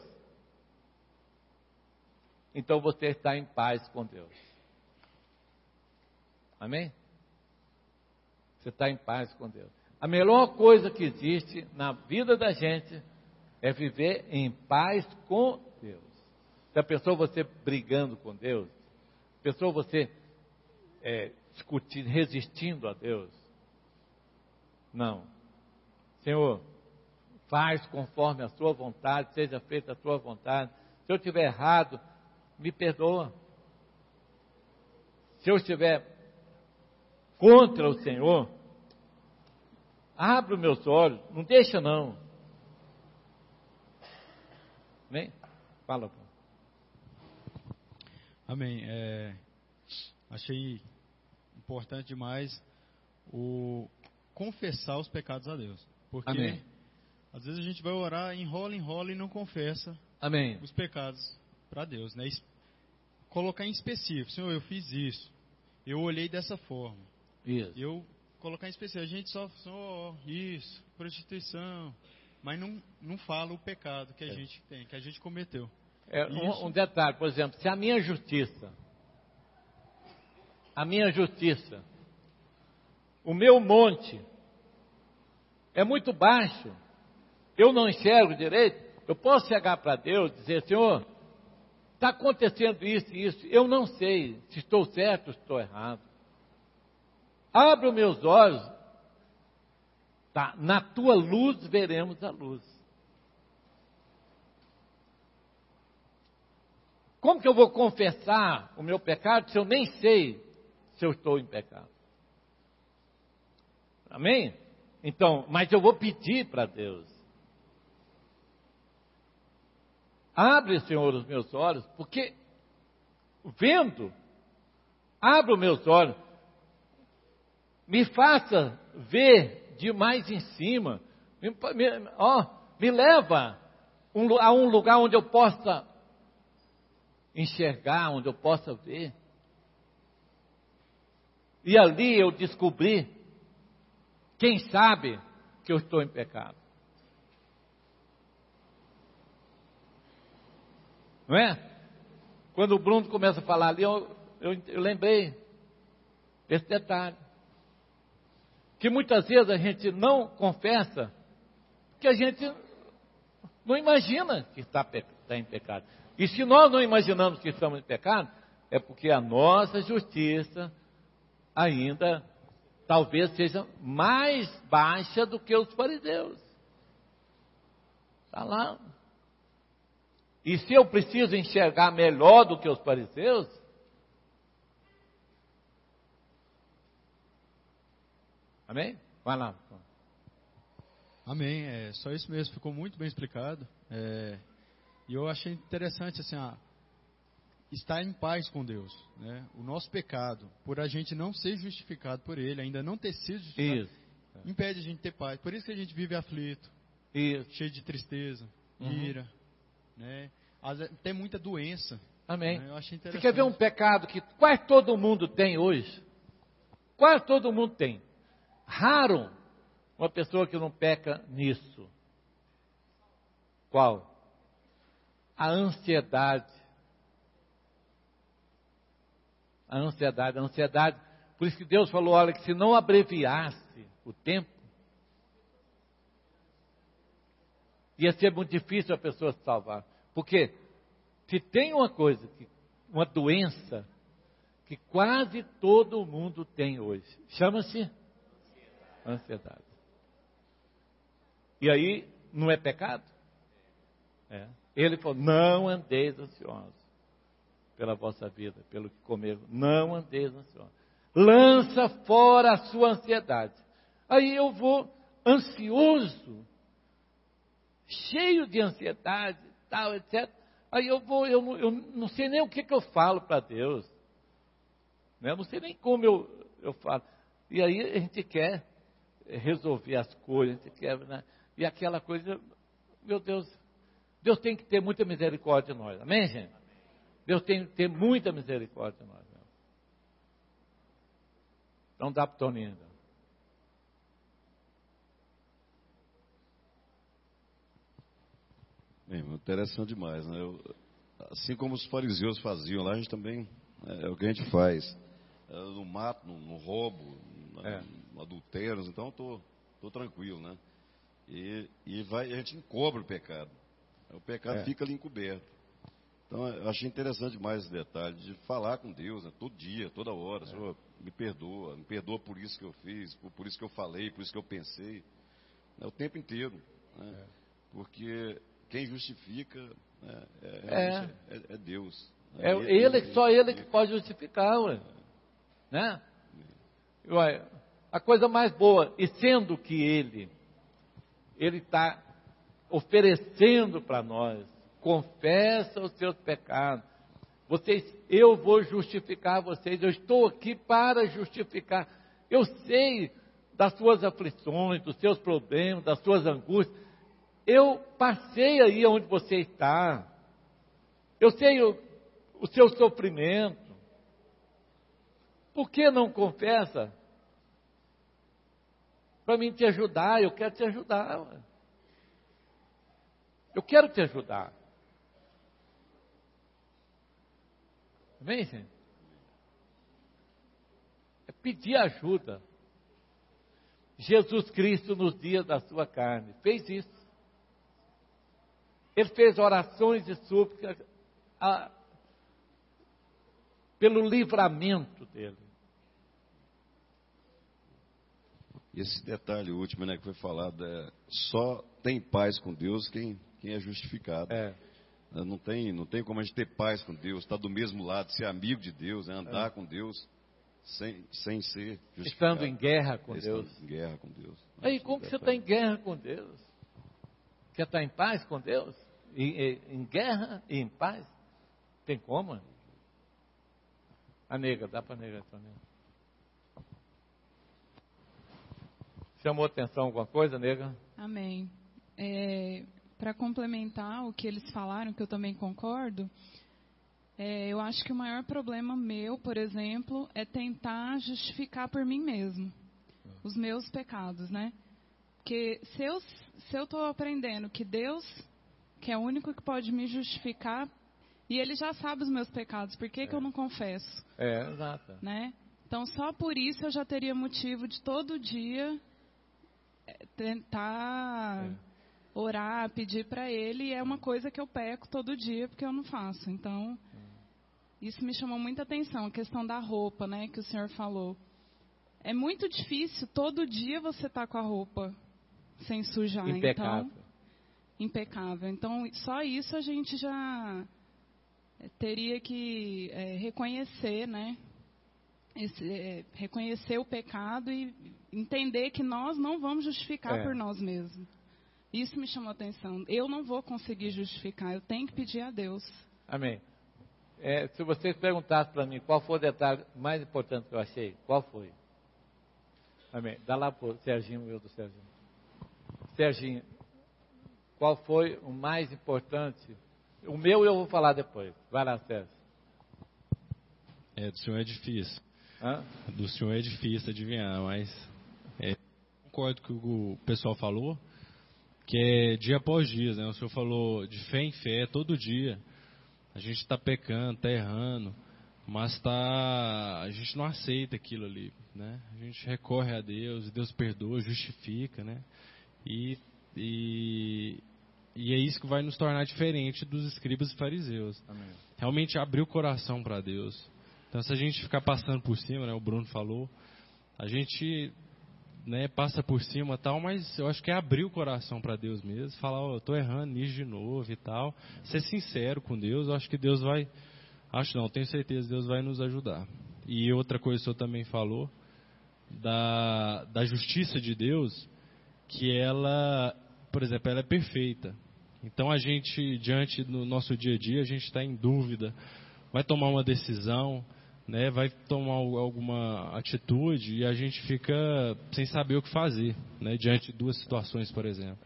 Então você está em paz com Deus. Amém? Você está em paz com Deus. A melhor coisa que existe na vida da gente é viver em paz com Deus. Se a pessoa você brigando com Deus, a pessoa você é, discutindo, resistindo a Deus, não. Senhor, faz conforme a sua vontade, seja feita a sua vontade. Se eu estiver errado, me perdoa. Se eu estiver contra o Senhor, abre os meus olhos, não deixa não. Amém? Fala, pô. Amém. É, achei importante demais o confessar os pecados a Deus. Porque Amém. Às vezes a gente vai orar, enrola, enrola e não confessa Amém. os pecados para Deus, né? Colocar em específico, Senhor, eu fiz isso, eu olhei dessa forma. Isso. Eu colocar em específico, a gente só, só isso, prostituição, mas não, não fala o pecado que a é. gente tem, que a gente cometeu. É, um, um detalhe, por exemplo, se a minha justiça, a minha justiça, o meu monte é muito baixo, eu não enxergo direito, eu posso chegar para Deus e dizer, Senhor, está acontecendo isso e isso, eu não sei se estou certo ou se estou errado. Abre os meus olhos, tá, na tua luz veremos a luz. Como que eu vou confessar o meu pecado se eu nem sei se eu estou em pecado? Amém? Então, mas eu vou pedir para Deus. Abre, Senhor, os meus olhos, porque vendo, abre os meus olhos. Me faça ver de mais em cima. Me, me, ó, me leva um, a um lugar onde eu possa enxergar, onde eu possa ver. E ali eu descobri, quem sabe, que eu estou em pecado. Não é? Quando o Bruno começa a falar ali, eu, eu, eu lembrei desse detalhe. Que muitas vezes a gente não confessa, que a gente não imagina que está, está em pecado. E se nós não imaginamos que estamos em pecado, é porque a nossa justiça ainda talvez seja mais baixa do que os fariseus. Está lá. E se eu preciso enxergar melhor do que os fariseus, amém? Vai lá. Amém, é só isso mesmo, ficou muito bem explicado. É, e eu achei interessante assim, ah, estar em paz com Deus, né? O nosso pecado, por a gente não ser justificado por Ele, ainda não ter sido justificado, Isso. impede a gente de ter paz. Por isso que a gente vive aflito, Isso. cheio de tristeza, Uhum. ira, né? Tem muita doença. Amém. Né? Eu achei Você interessante. quer ver um pecado que quase todo mundo tem hoje? Quase todo mundo tem. Raro uma pessoa que não peca nisso. Qual? A ansiedade. A ansiedade, a ansiedade. Por isso que Deus falou, olha, que se não abreviasse o tempo, ia ser muito difícil a pessoa se salvar. Porque se tem uma coisa, uma doença, que quase todo mundo tem hoje, chama-se ansiedade. E aí, não é pecado? É. Ele falou, não andeis ansiosos pela vossa vida, pelo que comer, não andeis ansiosos. Lança fora a sua ansiedade. Aí eu vou ansioso, cheio de ansiedade, tal, etcétera. Aí eu vou, eu, eu não sei nem o que, que eu falo para Deus. Né? Eu não sei nem como eu, eu falo. E aí a gente quer resolver as coisas, a gente quer, né? E aquela coisa, meu Deus, Deus tem que ter muita misericórdia de nós. Amém, gente? Deus tem que ter muita misericórdia de nós. Né? Então dá para o Toninho ainda. Bem, interessante demais, né? Eu, assim como os fariseus faziam lá, a gente também, é, é o que a gente faz. É, no mato, no, no roubo, na, É. no adultério, então eu tô, tô tranquilo, né? E, e vai, a gente encobre o pecado. O pecado É. fica ali encoberto. Então eu achei interessante demais esse detalhe de falar com Deus, né? Todo dia, toda hora. É. Senhor, me perdoa, me perdoa por isso que eu fiz, por, por isso que eu falei, por isso que eu pensei. É o tempo inteiro, né? É. Porque quem justifica, né, é, é. É, é Deus. É ele, ele, ele, só ele ele que pode justificar, ué. Né? Ué, a coisa mais boa, e sendo que ele, ele está oferecendo para nós, confessa os seus pecados. Vocês, eu vou justificar vocês, eu estou aqui para justificar. Eu sei das suas aflições, dos seus problemas, das suas angústias. Eu passei aí onde você está. Eu sei o, o seu sofrimento. Por que não confessa? Para mim te ajudar, eu quero te ajudar. Ué. Eu quero te ajudar. Amém, gente? É pedir ajuda. Jesus Cristo, nos dias da sua carne, fez isso. Ele fez orações e súplicas a, pelo livramento dele. Esse detalhe último, né, que foi falado, é, só tem paz com Deus quem, quem é justificado. É. Não tem, não tem como a gente ter paz com Deus, estar do mesmo lado, ser amigo de Deus, né, andar é. com Deus sem, sem ser justificado. Estando em guerra com Estando Deus. em guerra com Deus. Aí, como que você está em guerra com Deus? Quer estar em paz com Deus? Em, em guerra e em paz? Tem como? A nega, dá para a nega também. chamou atenção alguma coisa, nega? Amém. É, para complementar o que eles falaram, que eu também concordo, é, eu acho que o maior problema meu, por exemplo, é tentar justificar por mim mesmo os meus pecados, né? Porque se eu se eu estou aprendendo que Deus, que é o único que pode me justificar, e Ele já sabe os meus pecados, por que, é. que eu não confesso? É, exato. Né? Então, só por isso eu já teria motivo de todo dia tentar é. orar, pedir para Ele, e é uma coisa que eu peco todo dia, porque eu não faço. Então, isso me chamou muita atenção, a questão da roupa, né, que o senhor falou. É muito difícil, todo dia você tá com a roupa sem sujar. Impecável. Então, impecável. Então, só isso a gente já teria que é, reconhecer, né? Esse, é, reconhecer o pecado e entender que nós não vamos justificar é. por nós mesmos. Isso me chamou a atenção. Eu não vou conseguir justificar, eu tenho que pedir a Deus. Amém. É, se vocês perguntassem para mim qual foi o detalhe mais importante que eu achei, qual foi? Amém. Dá lá para o Serginho, eu do Serginho. Serginho, qual foi o mais importante? O meu eu vou falar depois. Vai lá, Sérgio. É, do senhor é difícil. Hã? Do senhor é difícil adivinhar, mas é, concordo com o que o pessoal falou, que é dia após dia, né? O senhor falou de fé em fé, todo dia. A gente está pecando, está errando, mas tá, a gente não aceita aquilo ali, né? A gente recorre a Deus, Deus perdoa, justifica, né? E, e, e é isso que vai nos tornar diferente dos escribas e fariseus. Amém. Realmente abrir o coração para Deus. Então, se a gente ficar passando por cima, né, o Bruno falou, a gente, né, passa por cima e tal, mas eu acho que é abrir o coração para Deus mesmo, falar, ó, oh, eu estou errando nisso de novo e tal, ser sincero com Deus. Eu acho que Deus vai, acho não, tenho certeza, Deus vai nos ajudar. E outra coisa que o senhor também falou, da, da justiça de Deus, que ela, por exemplo, ela é perfeita. Então a gente, diante do nosso dia a dia, a gente está em dúvida, vai tomar uma decisão, né, vai tomar alguma atitude e a gente fica sem saber o que fazer, né, diante de duas situações, por exemplo.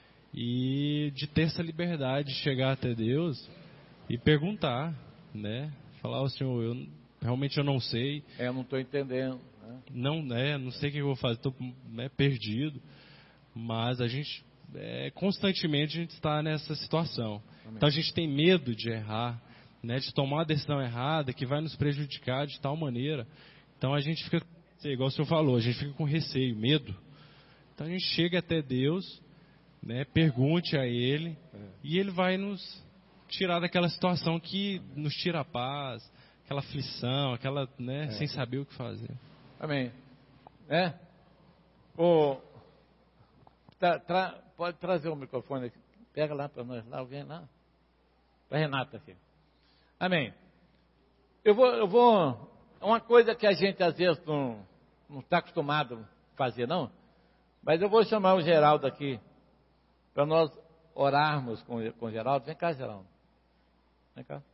E de ter essa liberdade de chegar até Deus e perguntar, né, falar ao Senhor, eu realmente eu não sei. É, eu não estou entendendo. Né? Não, né, não sei o que eu vou fazer, estou, né, perdido. Mas a gente, é, constantemente a gente está nessa situação. Amém. Então a gente tem medo de errar, né, de tomar uma decisão errada que vai nos prejudicar de tal maneira. Então a gente fica, igual o senhor falou, a gente fica com receio, medo. Então a gente chega até Deus, né, pergunte a Ele, é. e Ele vai nos tirar daquela situação que nos tira a paz, aquela aflição, aquela, né, é. sem saber o que fazer. Amém. É? O, tra, tra, pode trazer o microfone aqui. Pega lá para nós, lá, alguém lá. Para a Renata aqui. Amém. Eu vou, eu vou, uma coisa que a gente às vezes não não está acostumado a fazer, não, mas eu vou chamar o Geraldo aqui, para nós orarmos com, com o Geraldo. Vem cá, Geraldo. Vem cá.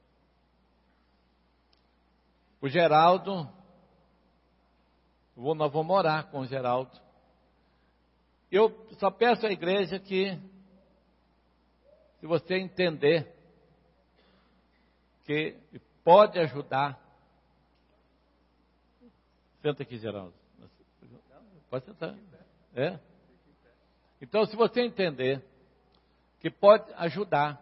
O Geraldo, vou, nós vamos orar com o Geraldo. Eu só peço à igreja que, se você entender que pode ajudar. Senta aqui, Geraldo. Pode sentar. É? Então, se você entender que pode ajudar,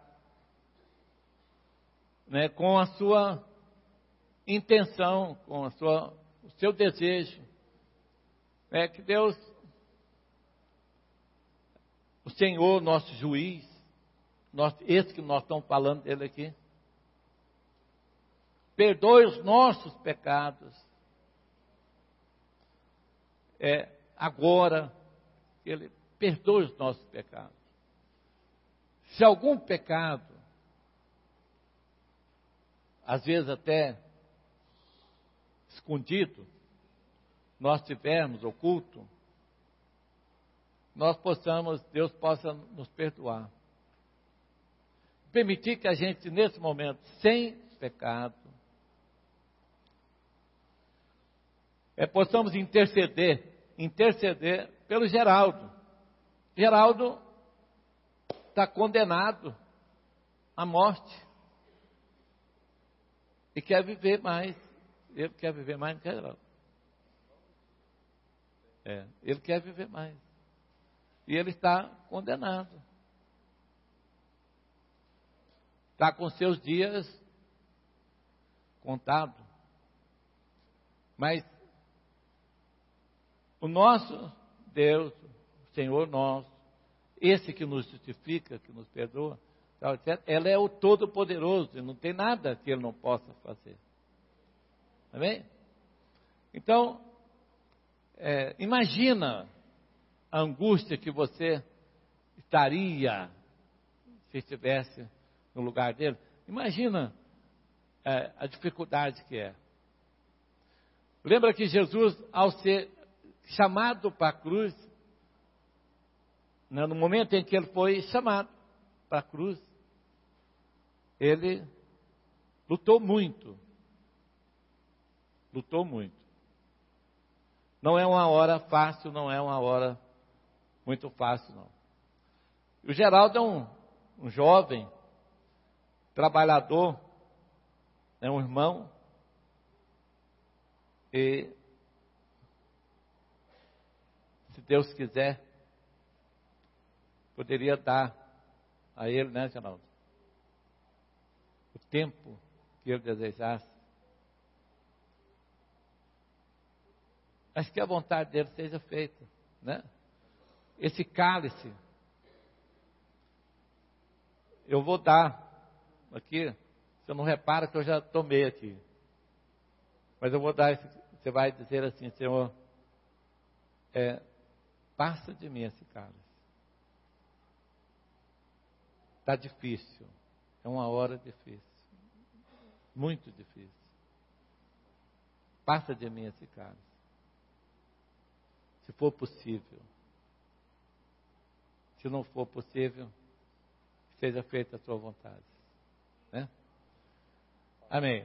né, com a sua intenção, com a sua, o seu desejo, é que Deus, o Senhor, nosso juiz, nosso, esse que nós estamos falando dele aqui, perdoe os nossos pecados. É, agora, Ele perdoe os nossos pecados. Se algum pecado, às vezes até escondido, nós tivermos oculto, nós possamos, Deus possa nos perdoar. Permitir que a gente, nesse momento, sem pecado, é, possamos interceder, interceder pelo Geraldo. Geraldo está condenado à morte. E quer viver mais. Ele quer viver mais do que Geraldo. É, ele quer viver mais. E ele está condenado. Está com seus dias contados. Mas o nosso Deus, o Senhor nosso, esse que nos justifica, que nos perdoa, etcétera, ela é o Todo-Poderoso, e não tem nada que Ele não possa fazer. Amém? Então, é, imagina a angústia que você estaria se estivesse no lugar dele. Imagina é, a dificuldade que é. Lembra que Jesus, ao ser chamado para a cruz, né, no momento em que ele foi chamado para a cruz, ele lutou muito. Lutou muito. Não é uma hora fácil, não é uma hora muito fácil, não. O Geraldo é um, um jovem, trabalhador, é um irmão, e se Deus quiser, poderia dar a ele, né, Geraldo, o tempo que ele desejasse. Mas que a vontade dele seja feita, né? Esse cálice, eu vou dar aqui, você não repara que eu já tomei aqui, mas eu vou dar, esse, você vai dizer assim, Senhor, é, passa de mim esse cálice. Está difícil, é uma hora difícil, muito difícil. Passa de mim esse cálice. Se for possível. Se não for possível, seja feita a sua vontade. Né? Amém.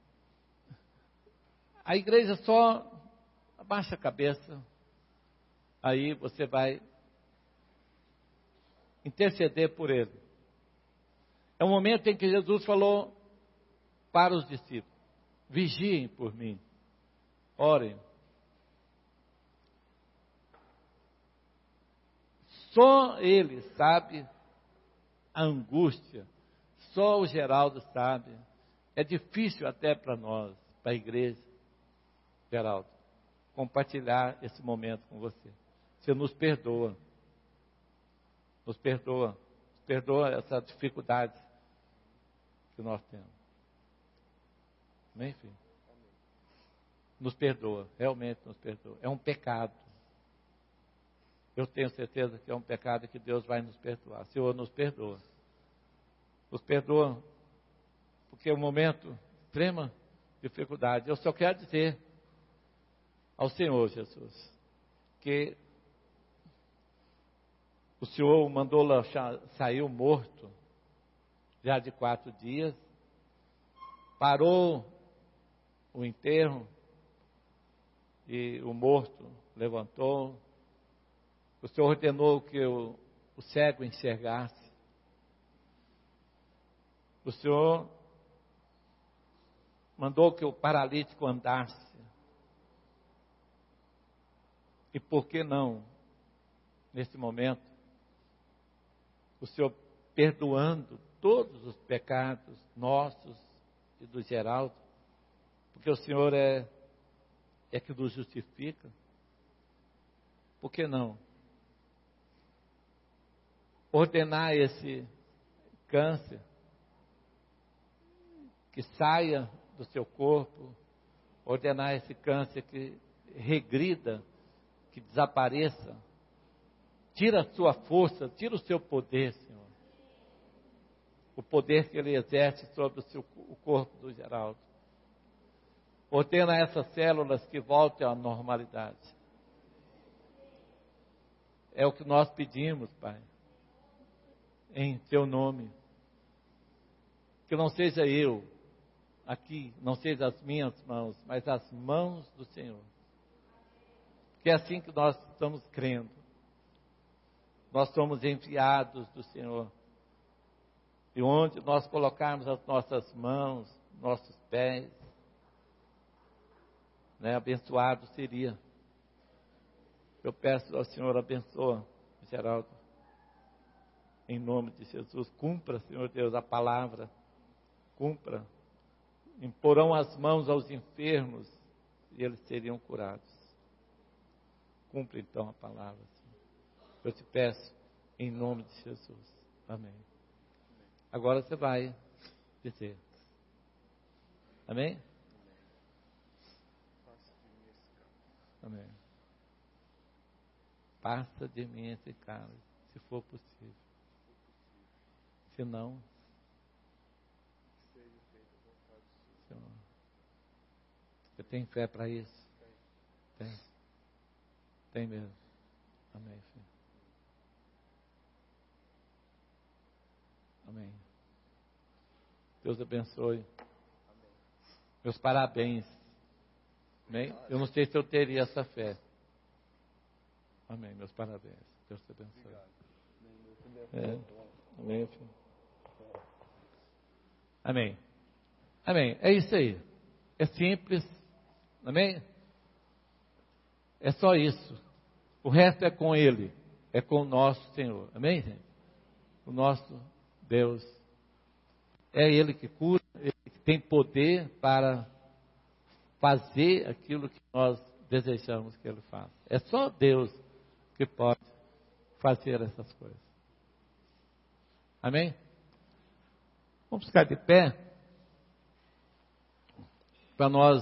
A igreja só abaixa a cabeça, aí você vai interceder por ele. É o momento em que Jesus falou para os discípulos: vigiem por mim, orem. Só ele sabe a angústia, só o Geraldo sabe. É difícil até para nós, para a igreja, Geraldo, compartilhar esse momento com você. Você nos perdoa, nos perdoa, nos perdoa essa dificuldade que nós temos. Amém, filho? Nos perdoa, realmente nos perdoa. É um pecado. Eu tenho certeza que é um pecado que Deus vai nos perdoar. O Senhor nos perdoa. Nos perdoa, porque é um momento de extrema dificuldade. Eu só quero dizer ao Senhor Jesus que o Senhor mandou sair morto já de quatro dias, parou o enterro e o morto levantou. O Senhor ordenou que o, o cego enxergasse. O Senhor mandou que o paralítico andasse. E por que não, nesse momento, o Senhor perdoando todos os pecados nossos e do Geraldo, porque o Senhor é, é que nos justifica. Por que não ordenar esse câncer que saia do seu corpo, ordenar esse câncer que regrida, que desapareça, tira a sua força, tira o seu poder, Senhor, o poder que ele exerce sobre o, seu, o corpo do Geraldo. Ordena essas células que voltem à normalidade. É o que nós pedimos, Pai, em Teu nome. Que não seja eu aqui, não seja as minhas mãos, mas as mãos do Senhor. porque é assim que nós estamos crendo. Nós somos enviados do Senhor. E onde nós colocarmos as nossas mãos, nossos pés, né, abençoado seria. Eu peço ao Senhor, abençoa, Geraldo, em nome de Jesus. Cumpra, Senhor Deus, a palavra. Cumpra. Imporão as mãos aos enfermos e eles seriam curados. Cumpra então a palavra, Senhor. Eu te peço, em nome de Jesus. Amém. Agora você vai dizer. Amém? Amém. Passa de mim esse cálice, se for possível. Se não, Senhor, você tem fé para isso? Tem. Tem mesmo. Amém, filho. Amém. Deus abençoe. Meus parabéns. Amém? Eu não sei se eu teria essa fé. Amém. Meus parabéns. Deus te abençoe. É. Amém, filho. Amém. Amém. É isso aí. É simples. Amém? É só isso. O resto é com Ele. É com o nosso Senhor. Amém, gente? O nosso Deus. É Ele que cura. Ele que tem poder para fazer aquilo que nós desejamos que Ele faça. É só Deus que pode fazer essas coisas. Amém? Vamos ficar de pé para nós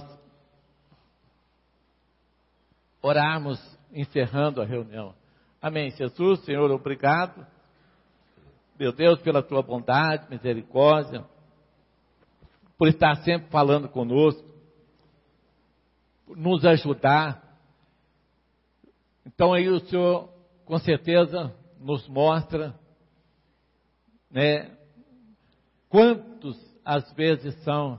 orarmos, encerrando a reunião. Amém. Jesus, Senhor, obrigado, meu Deus, pela tua bondade, misericórdia, por estar sempre falando conosco, por nos ajudar. Então aí o Senhor, com certeza, nos mostra, né, quantos às vezes são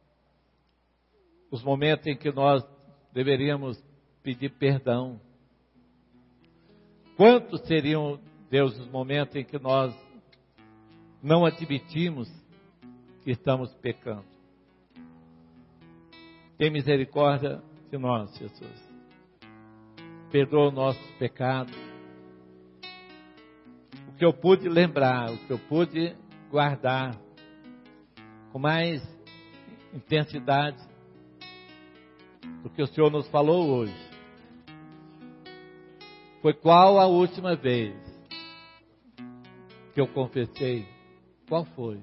os momentos em que nós deveríamos pedir perdão. Quantos seriam, Deus, os momentos em que nós não admitimos que estamos pecando? Tem misericórdia de nós, Jesus. Perdoa os nossos pecados. O que eu pude lembrar, o que eu pude guardar com mais intensidade do que o Senhor nos falou hoje, foi qual a última vez que eu confessei? Qual foi?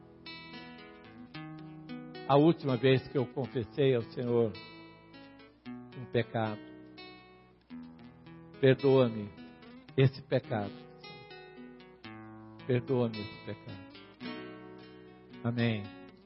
A última vez que eu confessei ao Senhor um pecado. Perdoa-me esse pecado. Perdoa-me esse pecado. Amém.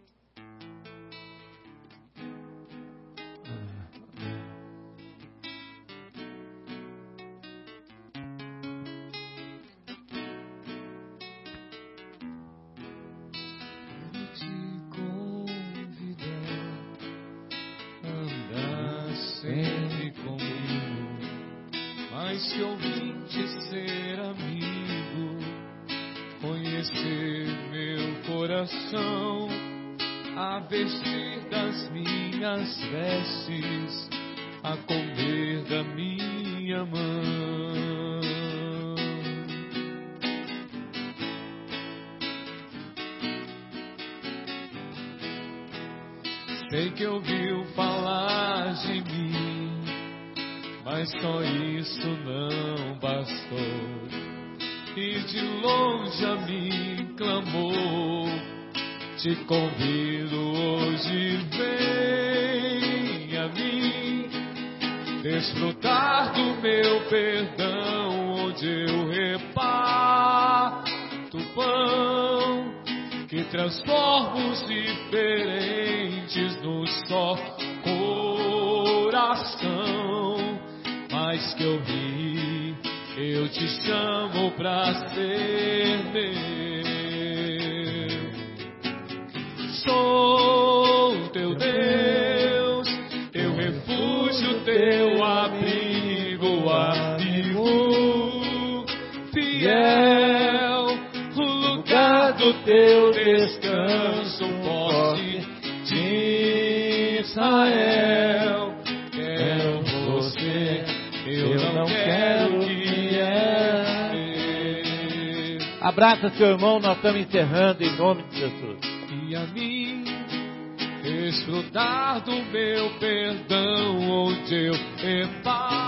A vestir das minhas vestes, a comer da minha mão. Sei que ouviu falar de mim, mas só isso não bastou. E de longe a mim clamou. Te convido hoje, vem a mim, desfrutar do meu perdão, onde eu reparto pão, que transforma os diferentes num só coração. Mas que eu vi, eu te chamo pra ser meu. Sou teu Deus, teu refúgio, teu abrigo, do teu descanso, posse de Israel. Quero você, eu não quero que é. Abraça seu irmão, nós estamos encerrando em nome de Jesus. E a mim desfrutar do meu perdão, onde eu reparo